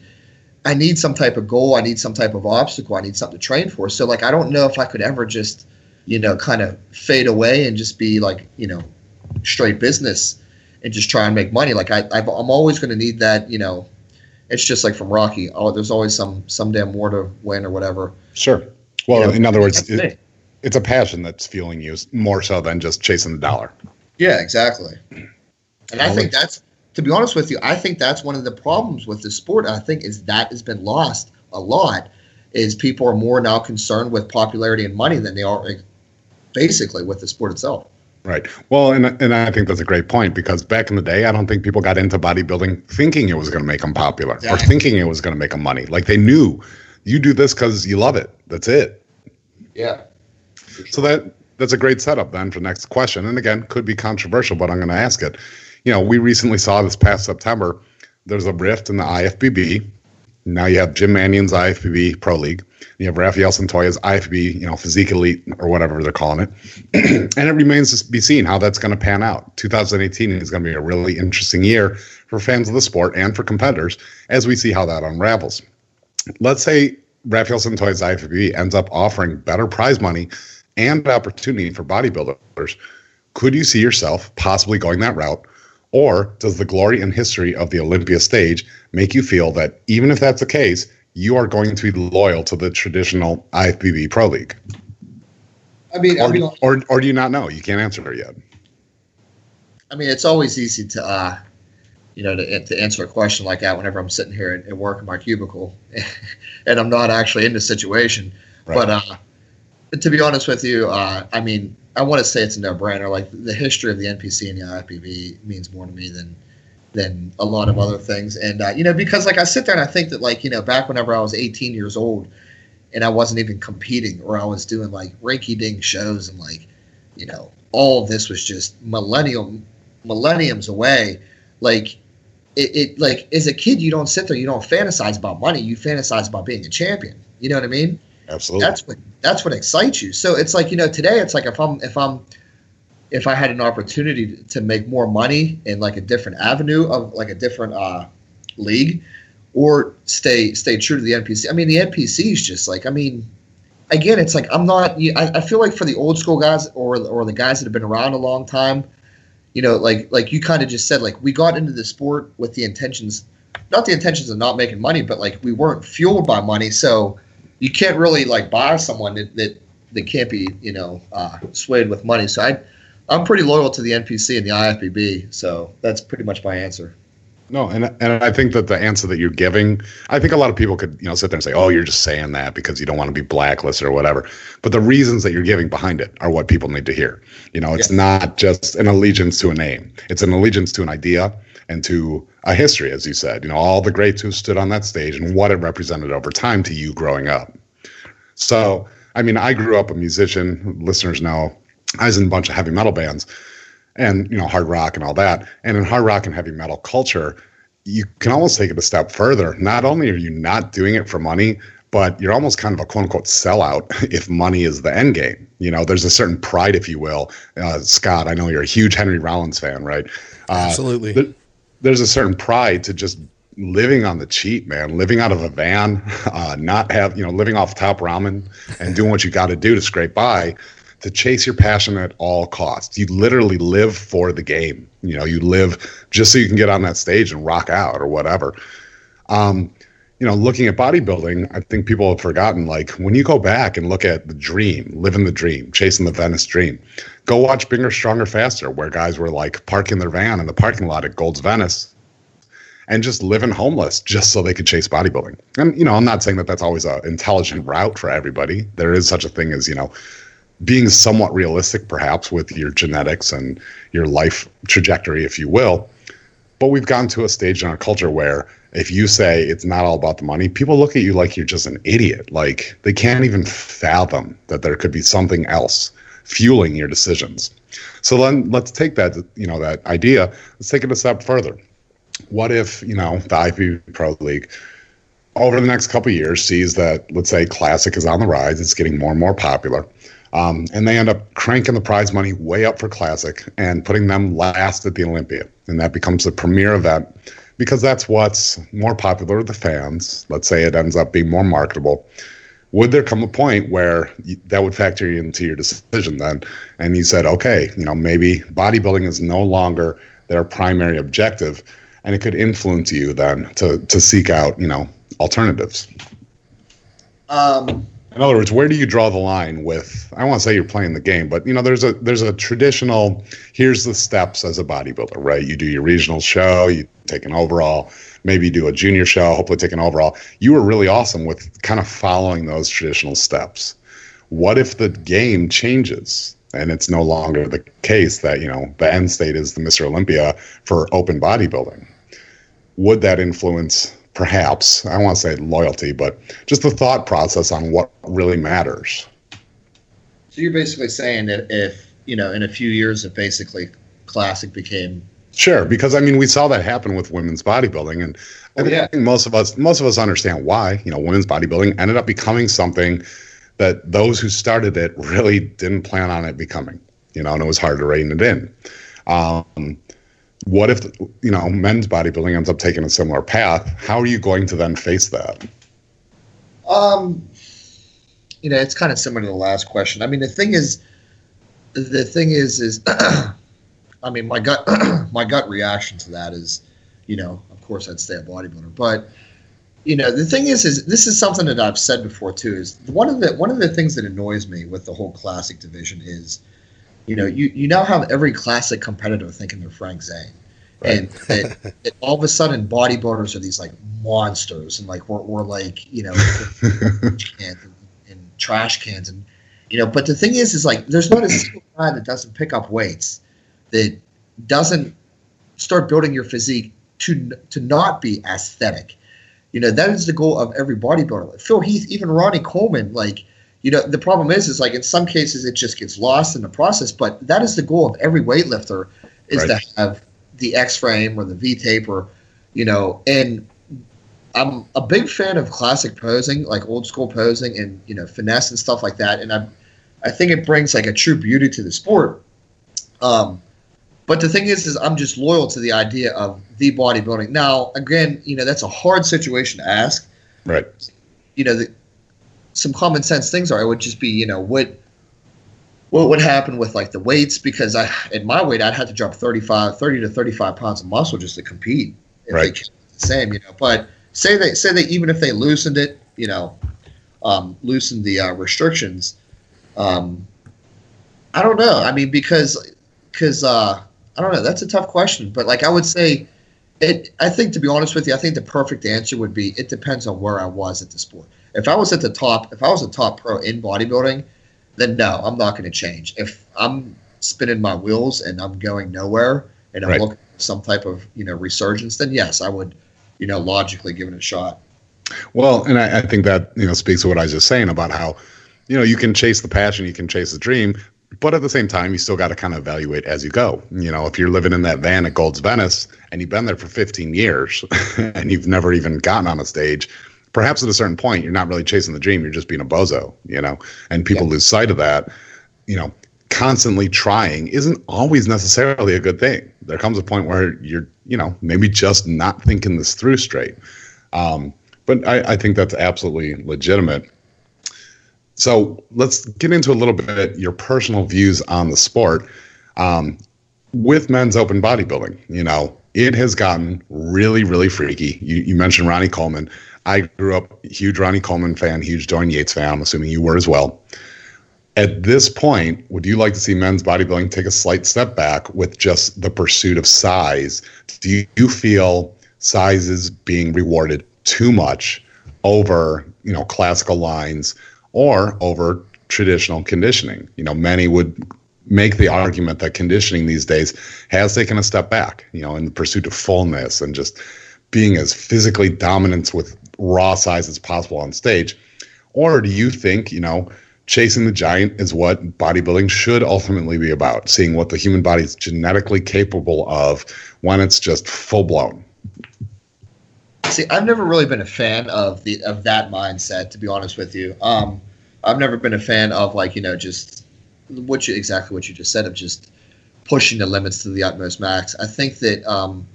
some type of goal. I need some type of obstacle. I need something to train for. So like, I don't know if I could ever just, you know, kind of fade away and just be like, you know, straight business and just try and make money. Like I'm always going to need that, you know, it's just like from Rocky. Oh, there's always some damn war to win or whatever. Sure. Well, you know, in other words, it's a passion that's fueling you more so than just chasing the dollar. Yeah, exactly. And I think that's, to be honest with you, I think that's one of the problems with the sport. I think is that has been lost a lot. Is people are more now concerned with popularity and money than they are basically with the sport itself. Right. Well, and I think that's a great point because back in the day, I don't think people got into bodybuilding thinking it was going to make them popular or thinking it was going to make them money. Like they knew you do this because you love it. That's it. Yeah. So that's a great setup then for the next question. And again, could be controversial, but I'm going to ask it. You know, we recently saw this past September, there's a rift in the IFBB. Now you have Jim Mannion's IFBB Pro League. You have Rafael Santoya's IFBB, you know, Physique Elite or whatever they're calling it. And it remains to be seen how that's going to pan out. 2018 is going to be a really interesting year for fans of the sport and for competitors as we see how that unravels. Let's say Rafael Santoya's IFBB ends up offering better prize money and opportunity for bodybuilders. Could you see yourself possibly going that route? Or does the glory and history of the Olympia stage make you feel that even if that's the case, you are going to be loyal to the traditional IFBB Pro League? I mean, or do you not know? You can't answer it yet. I mean, it's always easy to, to answer a question like that whenever I'm sitting here and work in my cubicle and I'm not actually in the situation. Right. But to be honest with you, I mean, I want to say it's a no-brainer. Like, the history of the NPC and the IFBB means more to me than a lot of other things. And, because, like, I sit there and I think that, like, back whenever I was 18 years old and I wasn't even competing, or I was doing, like, rinky-dink shows and, like, all of this was just millenniums away. Like, it like, as a kid, you don't sit there, you don't fantasize about money, you fantasize about being a champion. You know what I mean? Absolutely. That's what excites you. So it's like, today it's like if I had an opportunity to make more money in like a different avenue of like a different league, or stay true to the NPC. I mean, the NPC is just like, I mean, again, it's like I feel like for the old school guys or the guys that have been around a long time, like you kind of just said, like, we got into the sport with the intentions, not the intentions of not making money, but like we weren't fueled by money. So you can't really like buy someone that can't be, swayed with money. So I'm pretty loyal to the NPC and the IFBB. So that's pretty much my answer. No, and I think that the answer that you're giving, I think a lot of people could, sit there and say, oh, you're just saying that because you don't want to be blacklisted or whatever. But the reasons that you're giving behind it are what people need to hear. It's not just an allegiance to a name. It's an allegiance to an idea and to a history, as you said. All the greats who stood on that stage and what it represented over time to you growing up. So, I mean, I grew up a musician. Listeners know I was in a bunch of heavy metal bands. And, hard rock and all that. And in hard rock and heavy metal culture, you can almost take it a step further. Not only are you not doing it for money, but you're almost kind of a quote unquote sellout if money is the end game. There's a certain pride, if you will. Scott, I know you're a huge Henry Rollins fan, right? Absolutely. There's a certain pride to just living on the cheap, man, living out of a van, living off top ramen and doing what you got to do to scrape by, to chase your passion at all costs. You literally live for the game. You live just so you can get on that stage and rock out or whatever. Looking at bodybuilding, I think people have forgotten, like, when you go back and look at the dream, living the dream, chasing the Venice dream, go watch Bigger, Stronger, Faster, where guys were like parking their van in the parking lot at Gold's Venice and just living homeless just so they could chase bodybuilding. And, I'm not saying that that's always an intelligent route for everybody. There is such a thing as, being somewhat realistic, perhaps, with your genetics and your life trajectory, if you will. But we've gotten to a stage in our culture where if you say it's not all about the money, people look at you like you're just an idiot. Like, they can't even fathom that there could be something else fueling your decisions. So then let's take that, that idea, let's take it a step further. What if, the IFBB Pro League over the next couple of years sees that, let's say, Classic is on the rise, it's getting more and more popular. And they end up cranking the prize money way up for Classic and putting them last at the Olympia. And that becomes the premier event because that's what's more popular with the fans. Let's say it ends up being more marketable. Would there come a point where that would factor into your decision then? And you said, okay, maybe bodybuilding is no longer their primary objective, and it could influence you then to seek out, alternatives. In other words, where do you draw the line with, I don't want to say you're playing the game, but, there's a traditional, here's the steps as a bodybuilder, right? You do your regional show, you take an overall, maybe you do a junior show, hopefully take an overall. You were really awesome with kind of following those traditional steps. What if the game changes and it's no longer the case that, the end state is the Mr. Olympia for open bodybuilding? Would that influence, perhaps, I don't want to say loyalty, but just the thought process on what really matters? So you're basically saying that if, in a few years, if basically Classic became... Sure, because, we saw that happen with women's bodybuilding, and I think most of us understand why, women's bodybuilding ended up becoming something that those who started it really didn't plan on it becoming, and it was hard to rein it in. What if, men's bodybuilding ends up taking a similar path? How are you going to then face that? It's kind of similar to the last question. The thing is, my gut reaction to that is, of course I'd stay a bodybuilder. But, the thing is this is something that I've said before too, is one of the things that annoys me with the whole Classic division is you now have every classic competitor thinking they're Frank Zane. Right. And it, all of a sudden, bodybuilders are these like monsters, and like we're like and trash cans, and But the thing is like there's not a single guy that doesn't pick up weights, that doesn't start building your physique to not be aesthetic. That is the goal of every bodybuilder. Phil Heath, even Ronnie Coleman, like. The problem is like in some cases it just gets lost in the process, but that is the goal of every weightlifter is to have the X frame or the V tape or, and I'm a big fan of classic posing, like old school posing and, finesse and stuff like that. And I think it brings like a true beauty to the sport. But the thing is I'm just loyal to the idea of the bodybuilding. Now, again, that's a hard situation to ask. Right. Some common sense things it would just be, what would happen with like the weights, because at my weight, I'd have to drop 30 to 35 pounds of muscle just to compete if they kept the same, but say that even if they loosened it, loosened the restrictions, I don't know. I mean, because I don't know, that's a tough question, but like I would say I think, to be honest with you, I think the perfect answer would be, it depends on where I was at the sport. If I was a top pro in bodybuilding, then no, I'm not going to change. If I'm spinning my wheels and I'm going nowhere and I'm looking for some type of, resurgence, then yes, I would, logically give it a shot. Well, and I think that, speaks to what I was just saying about how, you can chase the passion, you can chase the dream, but at the same time, you still got to kind of evaluate as you go. If you're living in that van at Gold's Venice and you've been there for 15 years and you've never even gotten on a stage, perhaps at a certain point, you're not really chasing the dream. You're just being a bozo, and people lose sight of that. Constantly trying isn't always necessarily a good thing. There comes a point where you're, maybe just not thinking this through straight. But I think that's absolutely legitimate. So let's get into a little bit your personal views on the sport. With men's open bodybuilding, it has gotten really, really freaky. You mentioned Ronnie Coleman. I grew up a huge Ronnie Coleman fan, huge Dorian Yates fan. I'm assuming you were as well. At this point, would you like to see men's bodybuilding take a slight step back with just the pursuit of size? Do you feel size is being rewarded too much over, classical lines or over traditional conditioning? Many would make the argument that conditioning these days has taken a step back, in the pursuit of fullness and just being as physically dominant with raw size as possible on stage. Or do you think, chasing the giant is what bodybuilding should ultimately be about, seeing what the human body is genetically capable of when it's just full blown? See, I've never really been a fan of that mindset, to be honest with you. I've never been a fan of just exactly what you just said, of just pushing the limits to the utmost max. I think that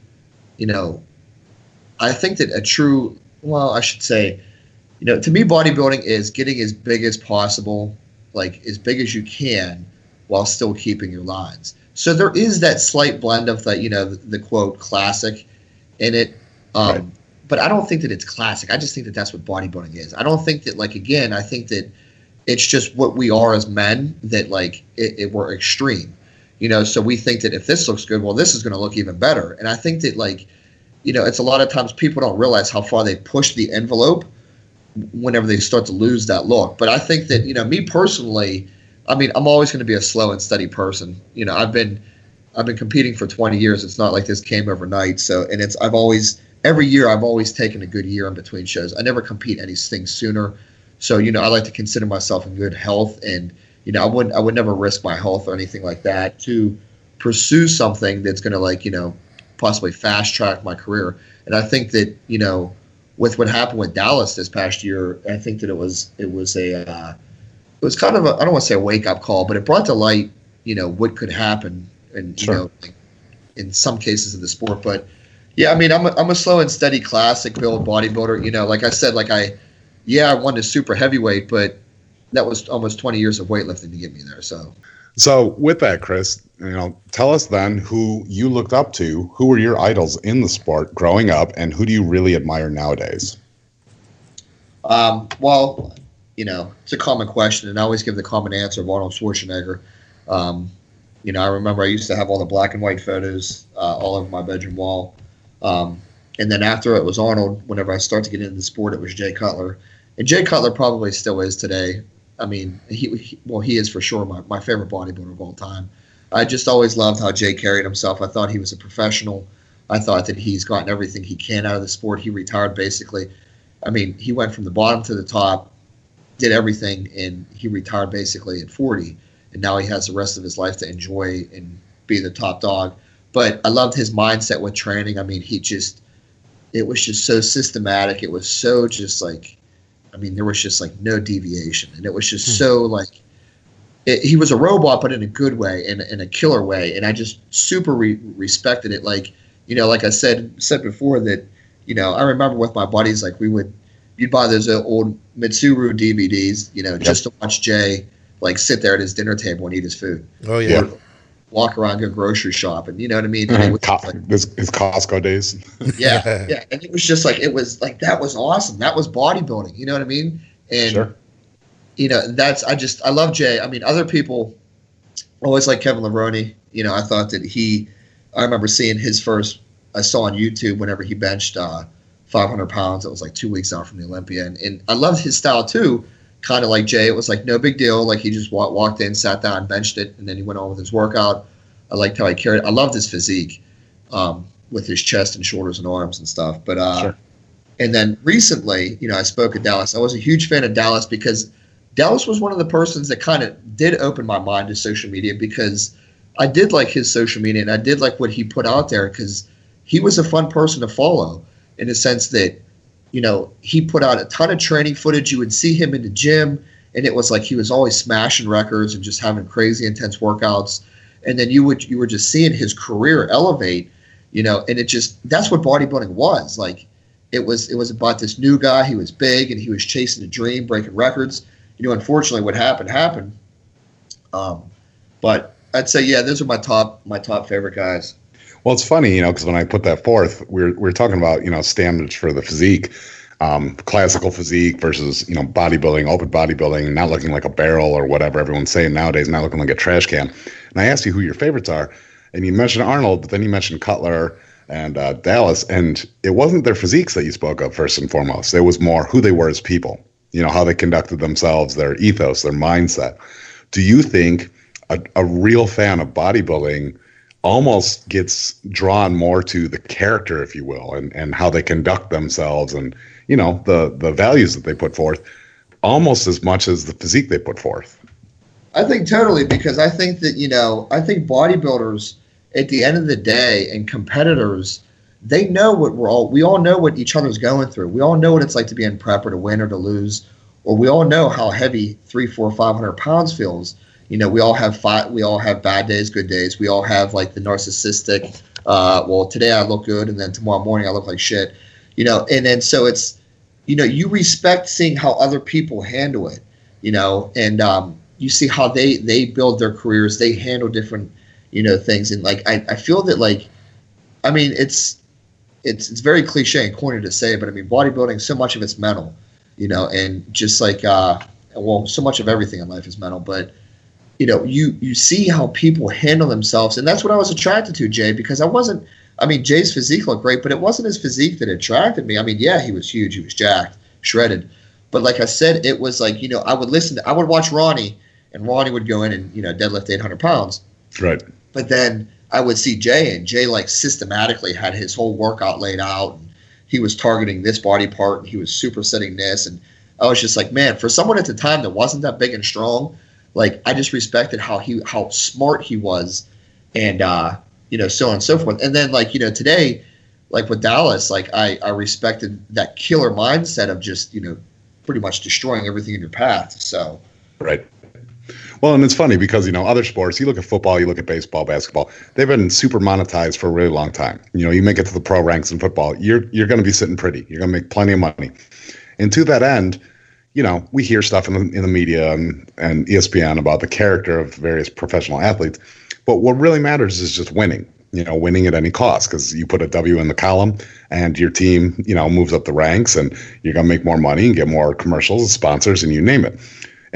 I should say, to me, bodybuilding is getting as big as possible, like as big as you can, while still keeping your lines. So there is that slight blend of the quote classic in it. But I don't think that it's classic. I just think that that's what bodybuilding is. I don't think that, I think that it's just what we are as men, that we're extreme. So we think that if this looks good, well, this is going to look even better. And I think that it's a lot of times people don't realize how far they push the envelope whenever they start to lose that look. But I think that, me personally, I'm always going to be a slow and steady person. I've been competing for 20 years. It's not like this came overnight. So, and every year I've always taken a good year in between shows. I never compete anything sooner. So, I like to consider myself in good health, and, I would never risk my health or anything like that to pursue something that's going to possibly fast track my career. And I think that, with what happened with Dallas this past year, I think that it was kind of I don't want to say a wake up call, but it brought to light, what could happen, and in some cases of the sport. But yeah, I'm a slow and steady classic build bodybuilder. Like I said, I won the super heavyweight, but that was almost 20 years of weightlifting to get me there. So with that, Chris, tell us then who you looked up to, who were your idols in the sport growing up, and who do you really admire nowadays? Well, it's a common question, and I always give the common answer of Arnold Schwarzenegger. I remember I used to have all the black and white photos all over my bedroom wall. And then after it was Arnold, whenever I started to get into the sport, it was Jay Cutler. And Jay Cutler probably still is today. I mean, he is for sure my favorite bodybuilder of all time. I just always loved how Jay carried himself. I thought he was a professional. I thought that he's gotten everything he can out of the sport. He retired basically. I mean, he went from the bottom to the top, did everything, and he retired basically at 40. And now he has the rest of his life to enjoy and be the top dog. But I loved his mindset with training. I mean, it was just so systematic. It was so just like, I mean, there was just like no deviation. And it was just so like, he was a robot, but in a good way, in a killer way. And I just super respected it. Like, like I said before that, I remember with my buddies, like you'd buy those old Mitsuru DVDs, just to watch Jay like sit there at his dinner table and eat his food. Oh yeah. Or walk around, go grocery shopping. You know what I mean? His Costco days. Yeah. And it was just like, that was awesome. That was bodybuilding. You know what I mean? And, sure. I love Jay. I mean, other people always like Kevin Levrone. I thought that I remember seeing his first, I saw on YouTube whenever he benched 500 pounds. It was like 2 weeks out from the Olympia. And I loved his style too. Kind of like Jay. It was like no big deal. Like he just walked in, sat down, benched it, and then he went on with his workout. I liked how he carried it. I loved his physique with his chest and shoulders and arms and stuff. But sure. And then recently, I spoke at Dallas. I was a huge fan of Dallas because Dallas was one of the persons that kind of did open my mind to social media, because I did like his social media and I did like what he put out there, because he was a fun person to follow in the sense that, he put out a ton of training footage. You would see him in the gym, and it was like he was always smashing records and just having crazy intense workouts. And then you were just seeing his career elevate, and that's what bodybuilding was. Like it was about this new guy. He was big and he was chasing a dream, breaking records. Unfortunately, what happened. But I'd say, yeah, those are my top favorite guys. Well, it's funny, because when I put that forth, we're talking about, standards for the physique, classical physique versus, bodybuilding, open bodybuilding, not looking like a barrel or whatever everyone's saying nowadays, not looking like a trash can. And I asked you who your favorites are, and you mentioned Arnold, but then you mentioned Cutler and Dallas, and it wasn't their physiques that you spoke of first and foremost. It was more who they were as people, how they conducted themselves, their ethos, their mindset. Do you think a real fan of bodybuilding almost gets drawn more to the character, if you will, and how they conduct themselves and, the values that they put forth almost as much as the physique they put forth? I think totally, because I think that, I think bodybuilders at the end of the day and competitors, they know we all know what each other's going through. We all know what it's like to be in prep or to win or to lose, or we all know how heavy 300, 400, 500 pounds feels. We all have bad days, good days. We all have like the narcissistic, well, today I look good and then tomorrow morning I look like shit, and then so it's, you respect seeing how other people handle it, and you see how they build their careers, they handle different, things. And like, I feel that like, I mean, it's very cliche and corny to say, but I mean, bodybuilding, so much of it's mental, and just like, so much of everything in life is mental, but you see how people handle themselves. And that's what I was attracted to, Jay, because Jay's physique looked great, but it wasn't his physique that attracted me. I mean, yeah, he was huge. He was jacked, shredded. But like I said, it was like, I would watch Ronnie, and Ronnie would go in and, deadlift 800 pounds. Right. But then I would see Jay, and Jay like systematically had his whole workout laid out, and he was targeting this body part, and he was supersetting this. And I was just like, man, for someone at the time that wasn't that big and strong, like I just respected how smart he was, and so on and so forth. And then like today, like with Dallas, like I respected that killer mindset of just pretty much destroying everything in your path. So right. Well, and it's funny because other sports, you look at football, you look at baseball, basketball, they've been super monetized for a really long time. You make it to the pro ranks in football, you're going to be sitting pretty, you're going to make plenty of money, and to that end, we hear stuff in the media and ESPN about the character of various professional athletes. But what really matters is just winning, winning at any cost, because you put a W in the column and your team, moves up the ranks, and you're going to make more money and get more commercials and sponsors and you name it.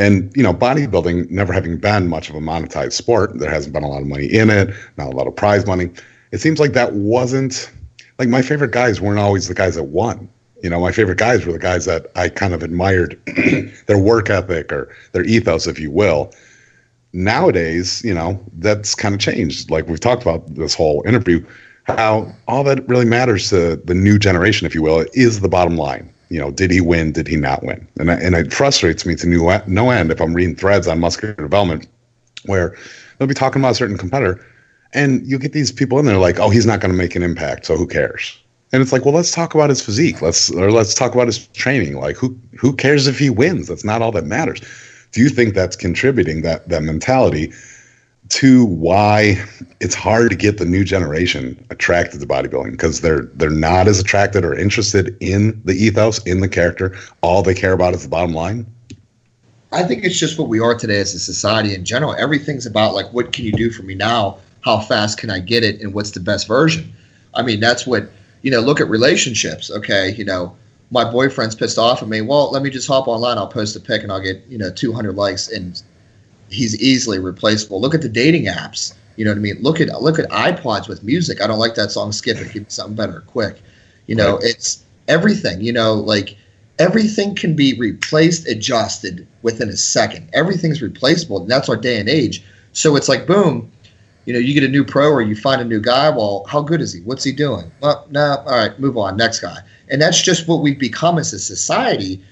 And, you know, bodybuilding never having been much of a monetized sport, there hasn't been a lot of money in it, not a lot of prize money. It seems like that wasn't, like, my favorite guys weren't always the guys that won. You know, my favorite guys were the guys that I kind of admired their work ethic or their ethos, if you will. Nowadays, you know, that's kind of changed. Like we've talked about this whole interview, how all that really matters to the new generation, if you will, is the bottom line. You know, did he win? Did he not win? And it frustrates me to no end if I'm reading threads on muscular development where they'll be talking about a certain competitor and you get these people in there like, oh, he's not going to make an impact, so who cares? And it's like, well, let's talk about his physique. Let's talk about his training. Like, who cares if he wins? That's not all that matters. Do you think that's contributing, that mentality, to why it's hard to get the new generation attracted to bodybuilding? Because they're not as attracted or interested in the ethos, in the character. All they care about is the bottom line. I think it's just what we are today as a society in general. Everything's about, like, what can you do for me now? How fast can I get it? And what's the best version? I mean, that's what, you know, look at relationships. Okay, you know, my boyfriend's pissed off at me. Well, let me just hop online. I'll post a pic and I'll get, you know, 200 likes and he's easily replaceable. Look at the dating apps. You know what I mean? Look at iPods with music. I don't like that song. Skip it. Give me something better quick. You know, right. It's everything, you know, like everything can be replaced, adjusted within a second. Everything's replaceable. And that's our day and age. So it's like, boom, you know, you get a new pro or you find a new guy. Well, how good is he? What's he doing? Well, no. All right, move on. Next guy. And that's just what we've become as a society.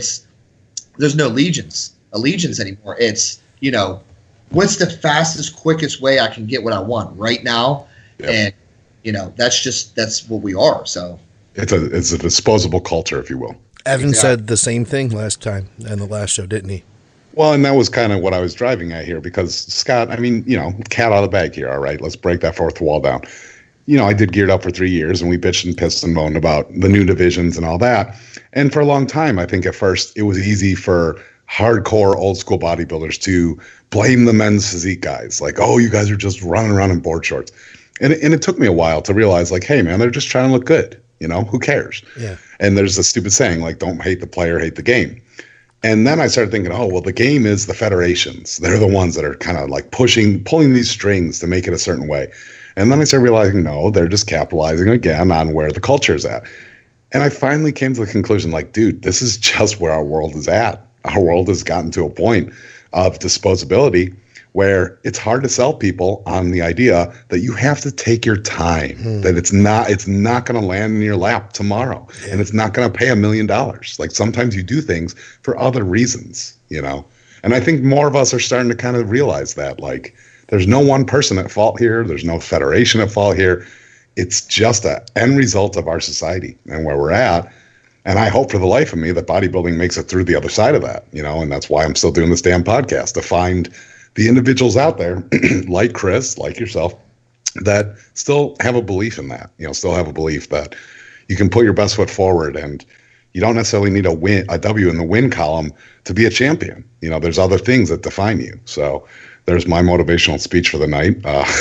There's no allegiance anymore. It's, you know, what's the fastest, quickest way I can get what I want right now? Yep. And, you know, that's what we are. So it's a disposable culture, if you will. Evan said the same thing last time in the last show, didn't he? Well, and that was kind of what I was driving at here because, Scott, I mean, you know, cat out of the bag here, all right? Let's break that fourth wall down. You know, I did Geared Up for 3 years, and we bitched and pissed and moaned about the new divisions and all that. And for a long time, I think at first it was easy for hardcore old school bodybuilders to blame the men's physique guys. Like, oh, you guys are just running around in board shorts. And it took me a while to realize, like, hey, man, they're just trying to look good. You know, who cares? Yeah. And there's a stupid saying, like, don't hate the player, hate the game. And then I started thinking, oh, well, the game is the federations. They're the ones that are kind of like pulling these strings to make it a certain way. And then I started realizing, no, they're just capitalizing again on where the culture is at. And I finally came to the conclusion, like, dude, this is just where our world is at. Our world has gotten to a point of disposability where it's hard to sell people on the idea that you have to take your time, that it's not going to land in your lap tomorrow, and it's not going to pay $1 million. Like, sometimes you do things for other reasons, you know? And I think more of us are starting to kind of realize that, like, there's no one person at fault here. There's no federation at fault here. It's just an end result of our society and where we're at. And I hope for the life of me that bodybuilding makes it through the other side of that, you know, and that's why I'm still doing this damn podcast, to find the individuals out there like Chris, like yourself, that still have a belief in that, you know, still have a belief that you can put your best foot forward and you don't necessarily need a W in the win column to be a champion. You know, there's other things that define you. So there's my motivational speech for the night.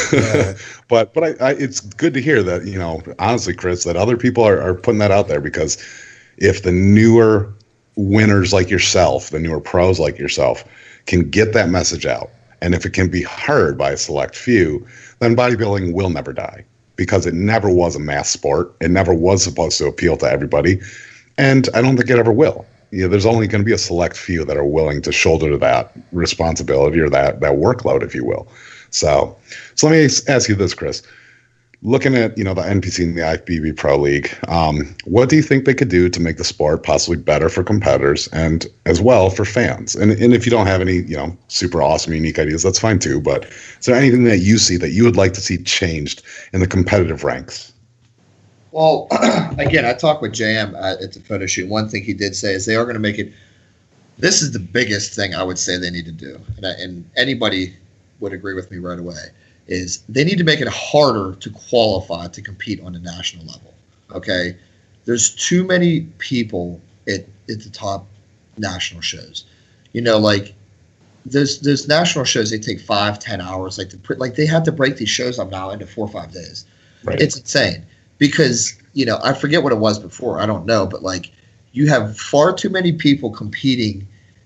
But it's good to hear that, you know, honestly, Chris, that other people are putting that out there, because if the newer winners like yourself, the newer pros like yourself, can get that message out, and if it can be heard by a select few, then bodybuilding will never die, because it never was a mass sport. It never was supposed to appeal to everybody. And I don't think it ever will. You know, there's only going to be a select few that are willing to shoulder that responsibility or that workload, if you will. So let me ask you this, Chris. Looking at, you know, the NPC and the IFBB Pro League, what do you think they could do to make the sport possibly better for competitors and as well for fans? And if you don't have any, you know, super awesome, unique ideas, that's fine too. But is there anything that you see that you would like to see changed in the competitive ranks? Well, again, I talked with JM at the photo shoot. One thing he did say is they are going to make it. This is the biggest thing I would say they need to do, and anybody would agree with me right away, is they need to make it harder to qualify to compete on a national level. Okay, there's too many people at the top national shows. You know, like there's national shows, they take 5-10 hours. Like they have to break these shows up now into 4 or 5 days. Right. It's insane. Because, you know, I forget what it was before. I don't know. But, like, you have far too many people competing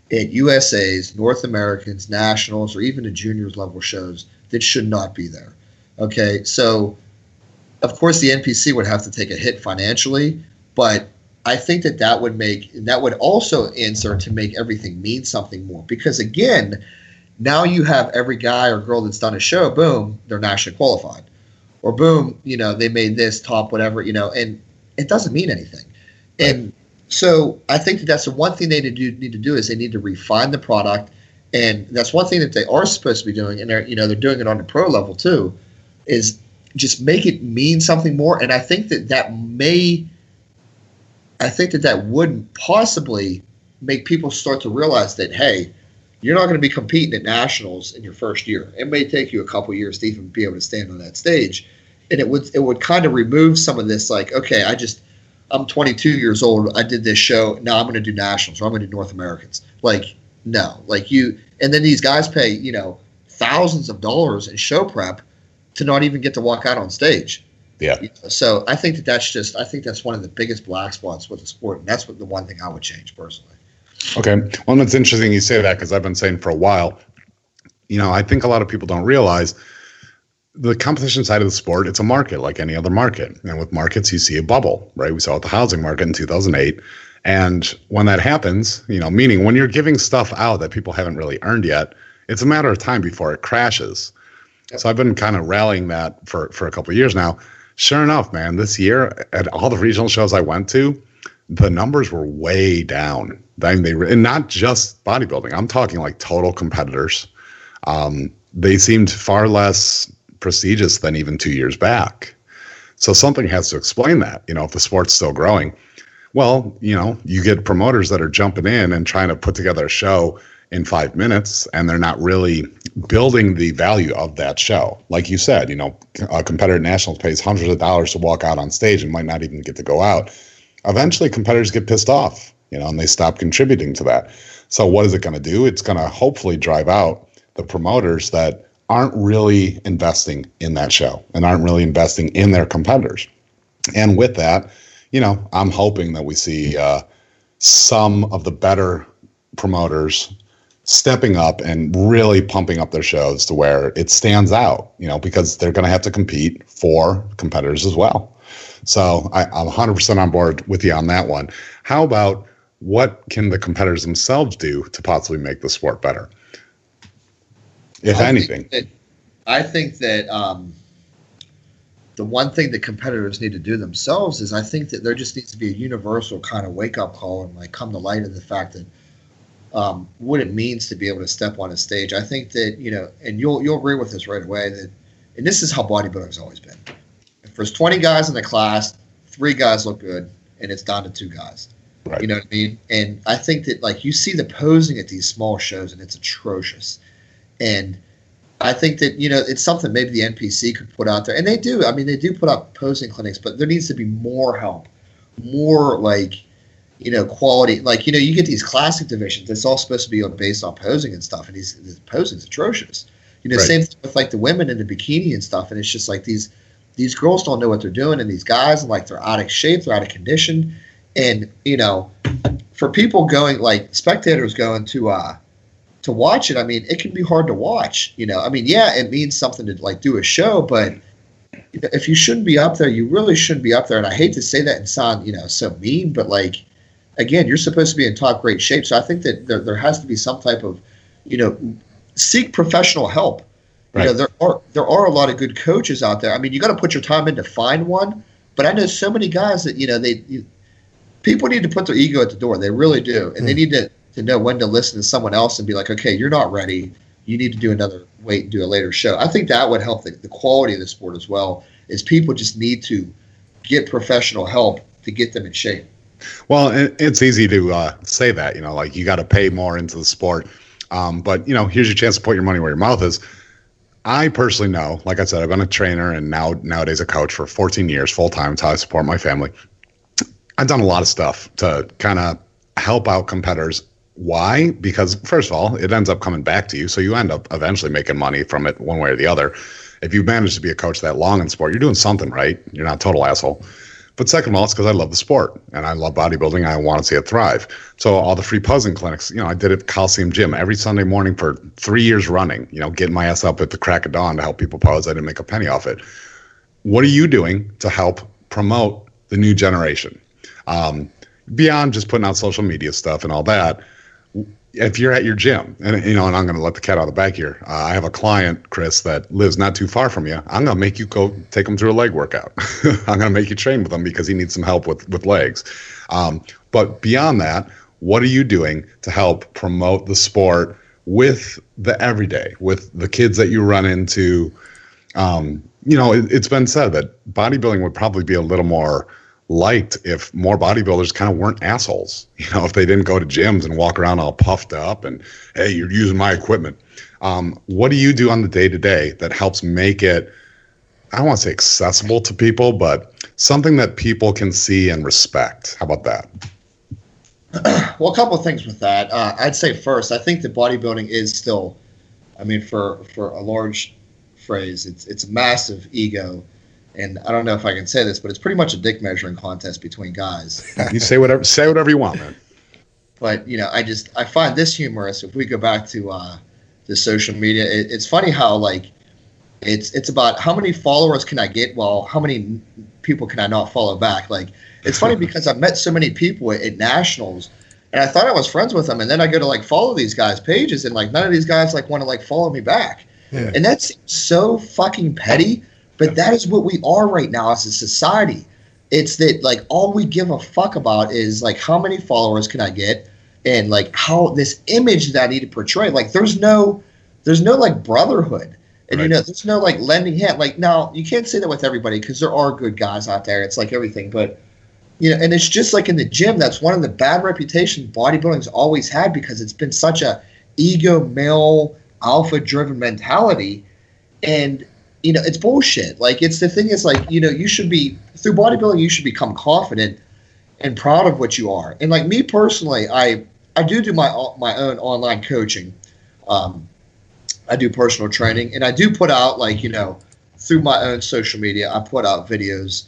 at USA's, North Americans, nationals, or even the juniors level shows that should not be there. Okay, so of course the NPC would have to take a hit financially, but I think that would also answer to make everything mean something more. Because again, now you have every guy or girl that's done a show, boom, they're nationally qualified. Or boom, they made this top whatever, and it doesn't mean anything. And so I think that's the one thing they need to do is they need to refine the product. And that's one thing that they are supposed to be doing, and they're doing it on the pro level too, is just make it mean something more. And I think that would possibly make people start to realize that, hey, you're not going to be competing at nationals in your first year. It may take you a couple years to even be able to stand on that stage. And it would kind of remove some of this, like, okay, I'm 22 years old. I did this show. Now I'm going to do nationals, or I'm going to do North Americans. Like, no, and then these guys pay, thousands of dollars in show prep to not even get to walk out on stage. Yeah. So I think that's one of the biggest black spots with the sport, and that's the one thing I would change personally. Okay. Well, it's interesting you say that, because I've been saying for a while, I think a lot of people don't realize the competition side of the sport, it's a market like any other market. And with markets, you see a bubble, right? We saw it the housing market in 2008. And when that happens, meaning when you're giving stuff out that people haven't really earned yet, it's a matter of time before it crashes. Yep. So I've been kind of rallying that for a couple of years now. Sure enough, man, this year at all the regional shows I went to, the numbers were way down. And not just bodybuilding. I'm talking like total competitors. They seemed far less prestigious than even 2 years back. So something has to explain that, if the sport's still growing. Well, you get promoters that are jumping in and trying to put together a show in 5 minutes, and they're not really building the value of that show. Like you said, a competitor at nationals pays hundreds of dollars to walk out on stage and might not even get to go out. Eventually, competitors get pissed off, and they stop contributing to that. So what is it going to do? It's going to hopefully drive out the promoters that aren't really investing in that show and aren't really investing in their competitors. And with that, I'm hoping that we see some of the better promoters stepping up and really pumping up their shows to where it stands out, because they're going to have to compete for competitors as well. So I'm 100% on board with you on that one. How about what can the competitors themselves do to possibly make the sport better, if anything? I think that the one thing that competitors need to do themselves is I think that there just needs to be a universal kind of wake-up call and come to light of the fact that what it means to be able to step on a stage. I think that, and you'll agree with this right away, that, and this is how bodybuilding has always been. If there's 20 guys in the class, 3 guys look good, and it's down to 2 guys. Right. You know what I mean? And I think that, you see the posing at these small shows, and it's atrocious. And I think that, it's something maybe the NPC could put out there. And they do. I mean, they do put up posing clinics, but there needs to be more help, more quality. You get these classic divisions. It's all supposed to be based on posing and stuff, and these posing's atrocious. Right. Same thing with the women in the bikini and stuff, and it's just these girls don't know what they're doing, and these guys they're out of shape, they're out of condition, and for people going spectators going to watch it, I mean, it can be hard to watch. I mean, yeah, it means something to do a show, but if you shouldn't be up there, you really shouldn't be up there. And I hate to say that and sound so mean, but again, you're supposed to be in top great shape. So I think that there has to be some type of seek professional help. Right. There are a lot of good coaches out there. I mean, you got to put your time in to find one. But I know so many guys that people need to put their ego at the door. They really do, and they need to know when to listen to someone else and be like, okay, you're not ready. You need to do wait and do a later show. I think that would help the quality of the sport as well. Is people just need to get professional help to get them in shape. Well, it's easy to say that, you got to pay more into the sport. But here's your chance to put your money where your mouth is. I personally know, like I said, I've been a trainer and nowadays a coach for 14 years, full time. It's how I support my family. I've done a lot of stuff to kind of help out competitors. Why? Because first of all, it ends up coming back to you. So you end up eventually making money from it one way or the other. If you've managed to be a coach that long in sport, you're doing something right. You're not a total asshole. But second of all, it's because I love the sport and I love bodybuilding. I want to see it thrive. So all the free posing clinics, I did it at Coliseum Gym every Sunday morning for 3 years running, getting my ass up at the crack of dawn to help people pose. I didn't make a penny off it. What are you doing to help promote the new generation? Beyond just putting out social media stuff and all that, if you're at your gym, and I'm going to let the cat out of the bag here. I have a client, Chris, that lives not too far from you. I'm going to make you go take him through a leg workout. I'm going to make you train with him because he needs some help with legs. But beyond that, what are you doing to help promote the sport with the everyday, with the kids that you run into? It's been said that bodybuilding would probably be a little more liked if more bodybuilders kind of weren't assholes, if they didn't go to gyms and walk around all puffed up and, hey, you're using my equipment. What do you do on the day-to-day that helps make it, I don't want to say accessible to people, but something that people can see and respect? How about that? Well, a couple of things with that. I'd say first, I think that bodybuilding is still, for a large phrase, it's a massive ego. And I don't know if I can say this, but it's pretty much a dick measuring contest between guys. You say whatever you want, man. But I find this humorous. If we go back to the social media, it's funny how it's about how many followers can I get, while how many people can I not follow back. It's funny because I've met so many people at nationals, and I thought I was friends with them, and then I go to follow these guys' pages, and none of these guys want to follow me back, and that's so fucking petty. But that is what we are right now as a society. It's that all we give a fuck about is how many followers can I get, and how this image that I need to portray. There's no brotherhood, and right. There's no lending hand. Now you can't say that with everybody because there are good guys out there. It's everything, but and it's just in the gym. That's one of the bad reputations bodybuilding's always had because it's been such a ego male alpha driven mentality, and it's bullshit. It's the thing is you should be, through bodybuilding, you should become confident and proud of what you are. And me personally, I do my own online coaching. I do personal training, and I do put out through my own social media, I put out videos,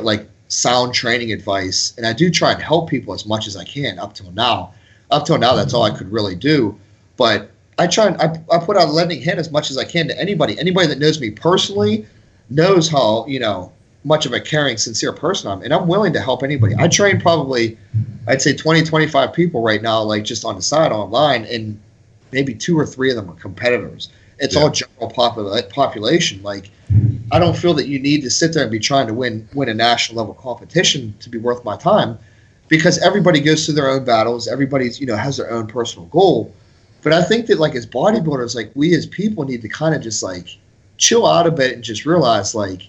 sound training advice, and I do try and help people as much as I can up till now. That's all I could really do. But I try and I put out a lending hand as much as I can to anybody. Anybody that knows me personally knows how, much of a caring, sincere person I'm, and I'm willing to help anybody. I train probably, I'd say 20, 25 people right now, just on the side online, and maybe 2 or 3 of them are competitors. It's all general population. I don't feel that you need to sit there and be trying to win a national level competition to be worth my time, because everybody goes through their own battles. Everybody's, has their own personal goal. But I think that as bodybuilders, we as people need to kind of just chill out a bit and just realize at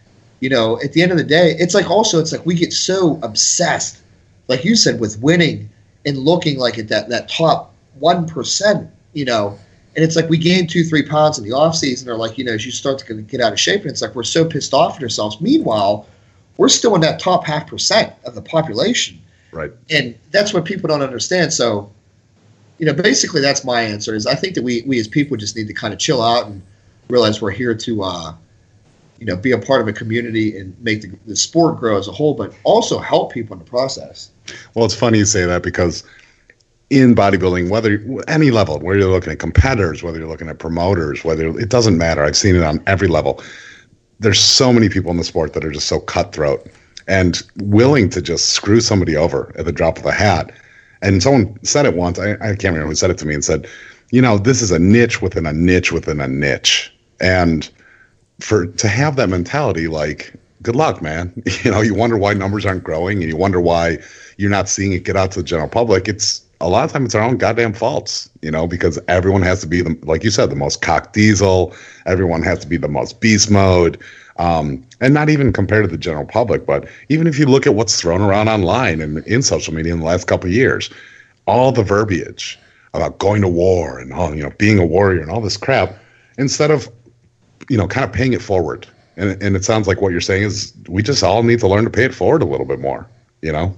the end of the day, it's we get so obsessed, like you said, with winning and looking at that top 1%, and it's we gain 2-3 pounds in the off season, or as you start to get out of shape, and it's we're so pissed off at ourselves. Meanwhile, we're still in that top 0.5% of the population. Right. And that's what people don't understand. So, basically that's my answer, is I think that we as people just need to kind of chill out and realize we're here to, be a part of a community and make the sport grow as a whole, but also help people in the process. Well, it's funny you say that, because in bodybuilding, whether any level, whether you're looking at competitors, whether you're looking at promoters, it doesn't matter. I've seen it on every level. There's so many people in the sport that are just so cutthroat and willing to just screw somebody over at the drop of a hat. And someone said it once, I can't remember who said it to me, and said, this is a niche within a niche within a niche. And to have that mentality, good luck, man. You wonder why numbers aren't growing, and you wonder why you're not seeing it get out to the general public. It's a lot of times it's our own goddamn faults, because everyone has to be, like you said, the most cock diesel. Everyone has to be the most beast mode. And not even compared to the general public, but even if you look at what's thrown around online and in social media in the last couple of years, all the verbiage about going to war and all, being a warrior and all this crap, instead of, kind of paying it forward. And it sounds like what you're saying is we just all need to learn to pay it forward a little bit more. You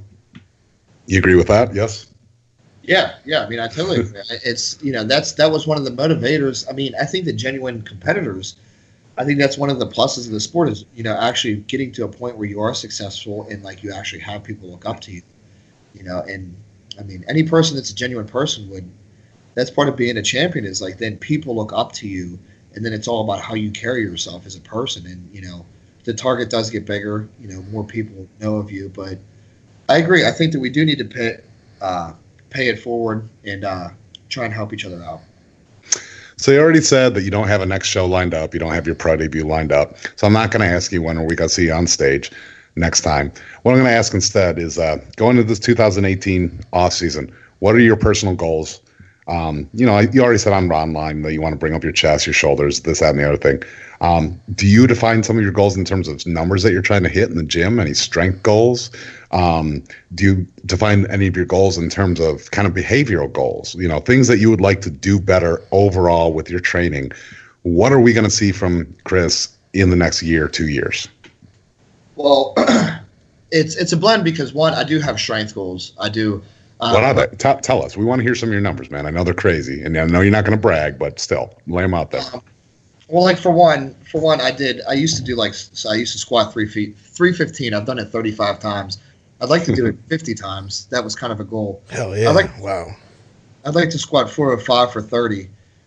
agree with that? Yes. Yeah. I totally agree. It's that was one of the motivators. I think the genuine competitors, I think that's one of the pluses of the sport is, actually getting to a point where you are successful and like you actually have people look up to you, and I mean, any person that's a genuine person that's part of being a champion is like, then people look up to you and then it's all about how you carry yourself as a person. And, the target does get bigger, more people know of you, but I agree. I think that we do need to pay it forward and try and help each other out. So you already said that you don't have a next show lined up. You don't have your pro debut lined up. So I'm not going to ask you when we got to see you on stage next time. What I'm going to ask instead is going into this 2018 off season, what are your personal goals? You already said online that you want to bring up your chest, your shoulders, this, that, and the other thing. Do you define some of your goals in terms of numbers that you're trying to hit in the gym? Any strength goals? Do you define any of your goals in terms of kind of behavioral goals? Things that you would like to do better overall with your training. What are we going to see from Chris in the next year, 2 years? Well, it's a blend because one, I do have strength goals. I do. What are they? Tell us. We want to hear some of your numbers, man. I know they're crazy, and I know you're not going to brag, but still, lay them out there. Well, like for one, I used to squat 315. I've done it 35 times. I'd like to do it 50 times. That was kind of a goal. Hell yeah! Wow. I'd like to squat 405 for 30.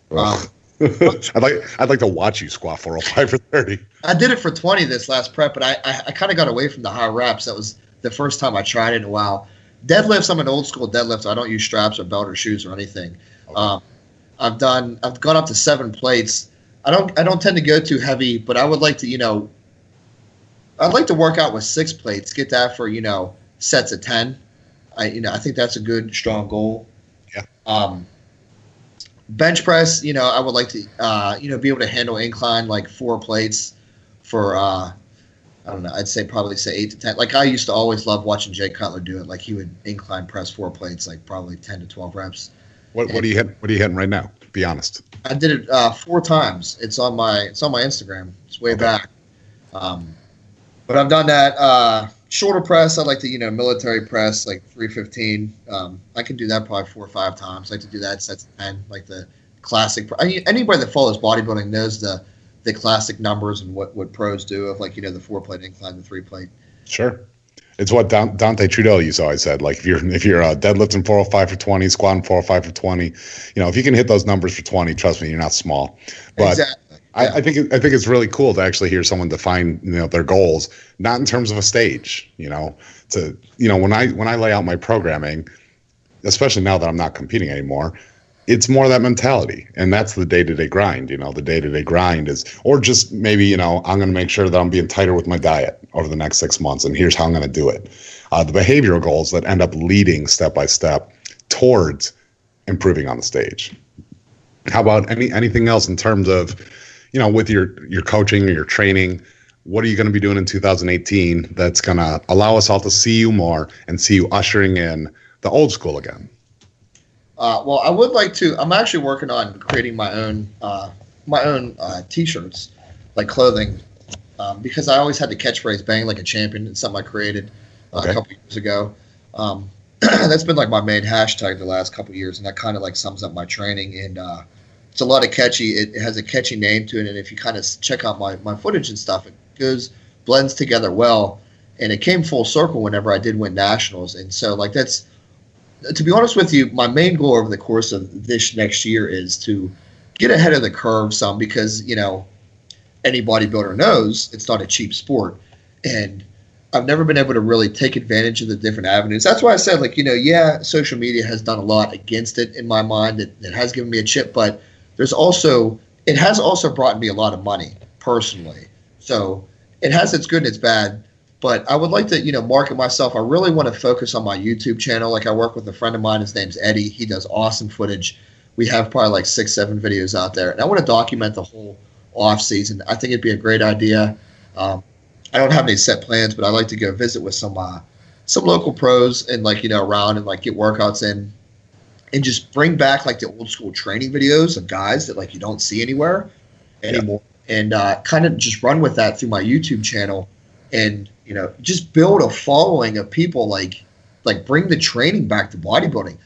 I'd like to watch you squat 405 for 30. I did it for 20 this last prep, but I kind of got away from the high reps. That was the first time I tried it in a while. Deadlifts, I'm an old school deadlifter. I don't use straps or belt or shoes or anything. Okay. I've gone up to 7 plates. I don't tend to go too heavy, but I would like to, I'd like to work out with 6 plates, get that for, sets of 10. I think that's a good, strong goal. Yeah. Bench press, I would like to, be able to handle incline like 4 plates for, I don't know, I'd probably say 8 to 10. Like I used to always love watching Jake Cutler do it. Like he would incline press 4 plates, like probably 10 to 12 reps. What are you hitting right now? Be honest. I did it 4 times. It's on my Instagram. It's way back. But I've done that. Shoulder press, I like to, military press, like 315. I can do that probably 4 or 5 times. I like to do that sets of 10, like the classic. Anybody that follows bodybuilding knows the classic numbers and what pros do of like, the 4-plate incline, the 3-plate. Sure. It's what Dante Trudeau used to always said. Like if you're deadlifting 405 for 20, squatting 405 for 20, if you can hit those numbers for 20, trust me, you're not small. But exactly. Yeah. I think it's really cool to actually hear someone define their goals, not in terms of a stage. When I lay out my programming, especially now that I'm not competing anymore, it's more that mentality, and that's the day-to-day grind. The day-to-day grind is, or just maybe, I'm going to make sure that I'm being tighter with my diet over the next 6 months, and here's how I'm going to do it. The behavioral goals that end up leading step by step towards improving on the stage. How about anything else in terms of, with your coaching or your training? What are you going to be doing in 2018 that's going to allow us all to see you more and see you ushering in the old school again? Well, I would like to. I'm actually working on creating my own T-shirts, like clothing, because I always had the catchphrase "Bang like a champion." It's something I created a couple years ago. That's been like my main hashtag the last couple years, and that kind of like sums up my training. And it's a lot of catchy. It has a catchy name to it, and if you kind of check out my footage and stuff, it blends together well. And it came full circle whenever I did win nationals, and so like that's. To be honest with you, my main goal over the course of this next year is to get ahead of the curve some because, any bodybuilder knows it's not a cheap sport. And I've never been able to really take advantage of the different avenues. That's why I said, like, social media has done a lot against it in my mind. It has given me a chip, but it has also brought me a lot of money personally. So it has its good and its bad. But I would like to, market myself. I really want to focus on my YouTube channel. Like I work with a friend of mine. His name's Eddie. He does awesome footage. We have probably like 6-7 videos out there. And I want to document the whole off season. I think it'd be a great idea. I don't have any set plans, but I like to go visit with some local pros and like, around and like get workouts in and just bring back like the old school training videos of guys that like you don't see anywhere anymore. Yeah. And kind of just run with that through my YouTube channel and, just build a following of people like bring the training back to bodybuilding.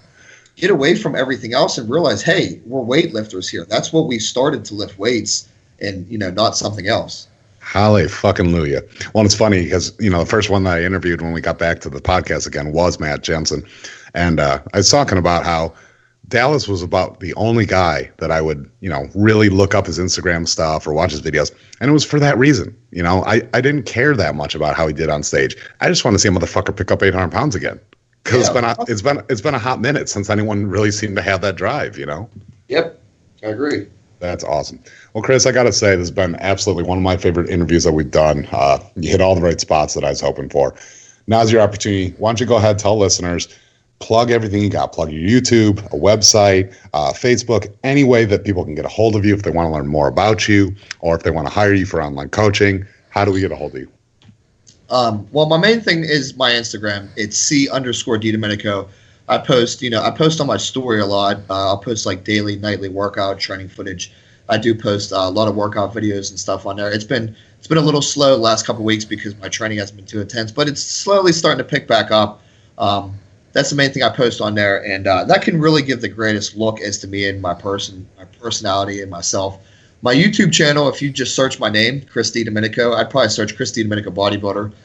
Get away from everything else and realize, hey, we're weightlifters here. That's what we started to lift weights. and, not something else. Hallelujah. Well, it's funny because, the first one that I interviewed when we got back to the podcast again was Matt Jensen. And I was talking about how Dallas was about the only guy that I would, really look up his Instagram stuff or watch his videos. And it was for that reason. I didn't care that much about how he did on stage. I just want to see a motherfucker pick up 800 pounds again. Because it's been a hot minute since anyone really seemed to have that drive, Yep, I agree. That's awesome. Well, Chris, I got to say, this has been absolutely one of my favorite interviews that we've done. You hit all the right spots that I was hoping for. Now's your opportunity. Why don't you go ahead and tell listeners, plug everything you got. Plug your YouTube, a website, Facebook, any way that people can get a hold of you if they want to learn more about you or if they want to hire you for online coaching. How do we get a hold of you? Well, my main thing is my Instagram. It's C_DiDomenico. I post on my story a lot. I'll post like daily, nightly workout training footage. I do post a lot of workout videos and stuff on there. It's been a little slow the last couple of weeks because my training hasn't been too intense, but it's slowly starting to pick back up. That's the main thing I post on there, and that can really give the greatest look as to me and my personality and myself. My YouTube channel, if you just search my name, Chris DiDomenico, I'd probably search Chris DiDomenico Bodybuilder.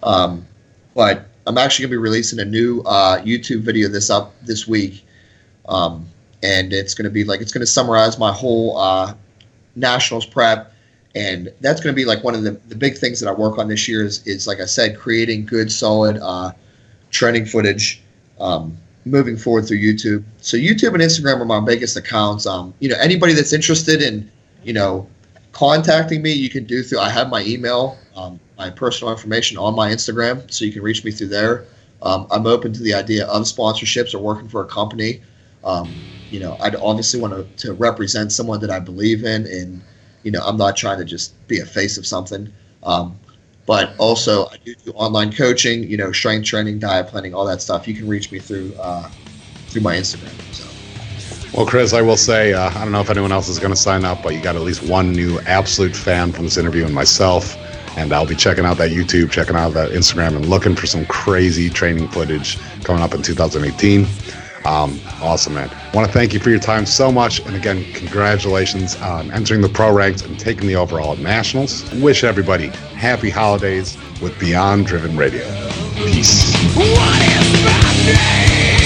But I'm actually going to be releasing a new YouTube video this week, and it's going to summarize my whole nationals prep, and that's going to be like one of the big things that I work on this year is like I said, creating good, solid training footage moving forward through YouTube. So YouTube and Instagram are my biggest accounts. Anybody that's interested in contacting me, you can do through. I have my email, my personal information on my Instagram, so you can reach me through there. I'm open to the idea of sponsorships or working for a company. I'd obviously want to represent someone that I believe in, and I'm not trying to just be a face of something. But also, I do online coaching, strength training, diet planning, all that stuff. You can reach me through my Instagram. So. Well, Chris, I will say, I don't know if anyone else is going to sign up, but you got at least one new absolute fan from this interview and myself. And I'll be checking out that YouTube, checking out that Instagram, and looking for some crazy training footage coming up in 2018. Awesome, man. I want to thank you for your time so much. And again, congratulations on entering the pro ranks and taking the overall at Nationals. And wish everybody happy holidays with Beyond Driven Radio. Peace. What is my name?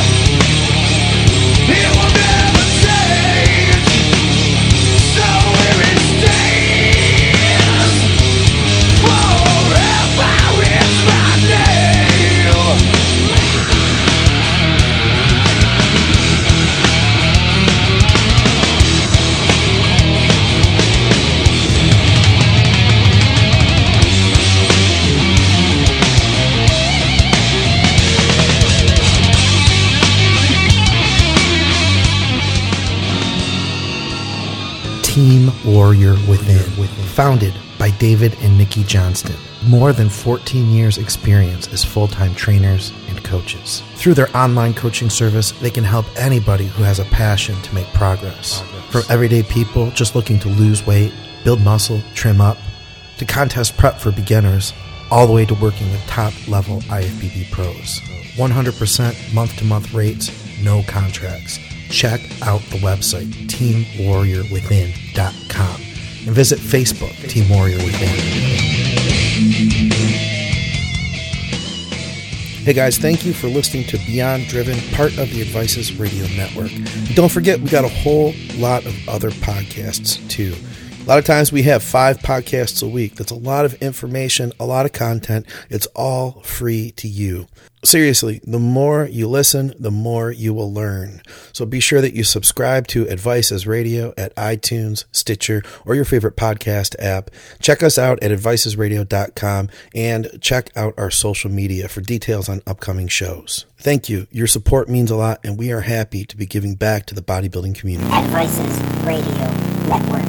It will never change. So here it stands. Forever is my name. Team Warrior Within, founded by David and Nikki Johnston. More than 14 years experience as full-time trainers and coaches. Through their online coaching service, they can help anybody who has a passion to make progress. From everyday people just looking to lose weight, build muscle, trim up, to contest prep for beginners, all the way to working with top-level IFBB pros. 100% month-to-month rates, no contracts. Check out the website, teamwarriorwithin.com, and visit Facebook, Team Warrior Within. Hey guys, thank you for listening to Beyond Driven, part of the Advices Radio Network. And don't forget, we got a whole lot of other podcasts too. A lot of times we have 5 podcasts a week. That's a lot of information, a lot of content. It's all free to you. Seriously, the more you listen, the more you will learn. So be sure that you subscribe to Advices Radio at iTunes, Stitcher, or your favorite podcast app. Check us out at advicesradio.com and check out our social media for details on upcoming shows. Thank you. Your support means a lot, and we are happy to be giving back to the bodybuilding community. Advices Radio Network.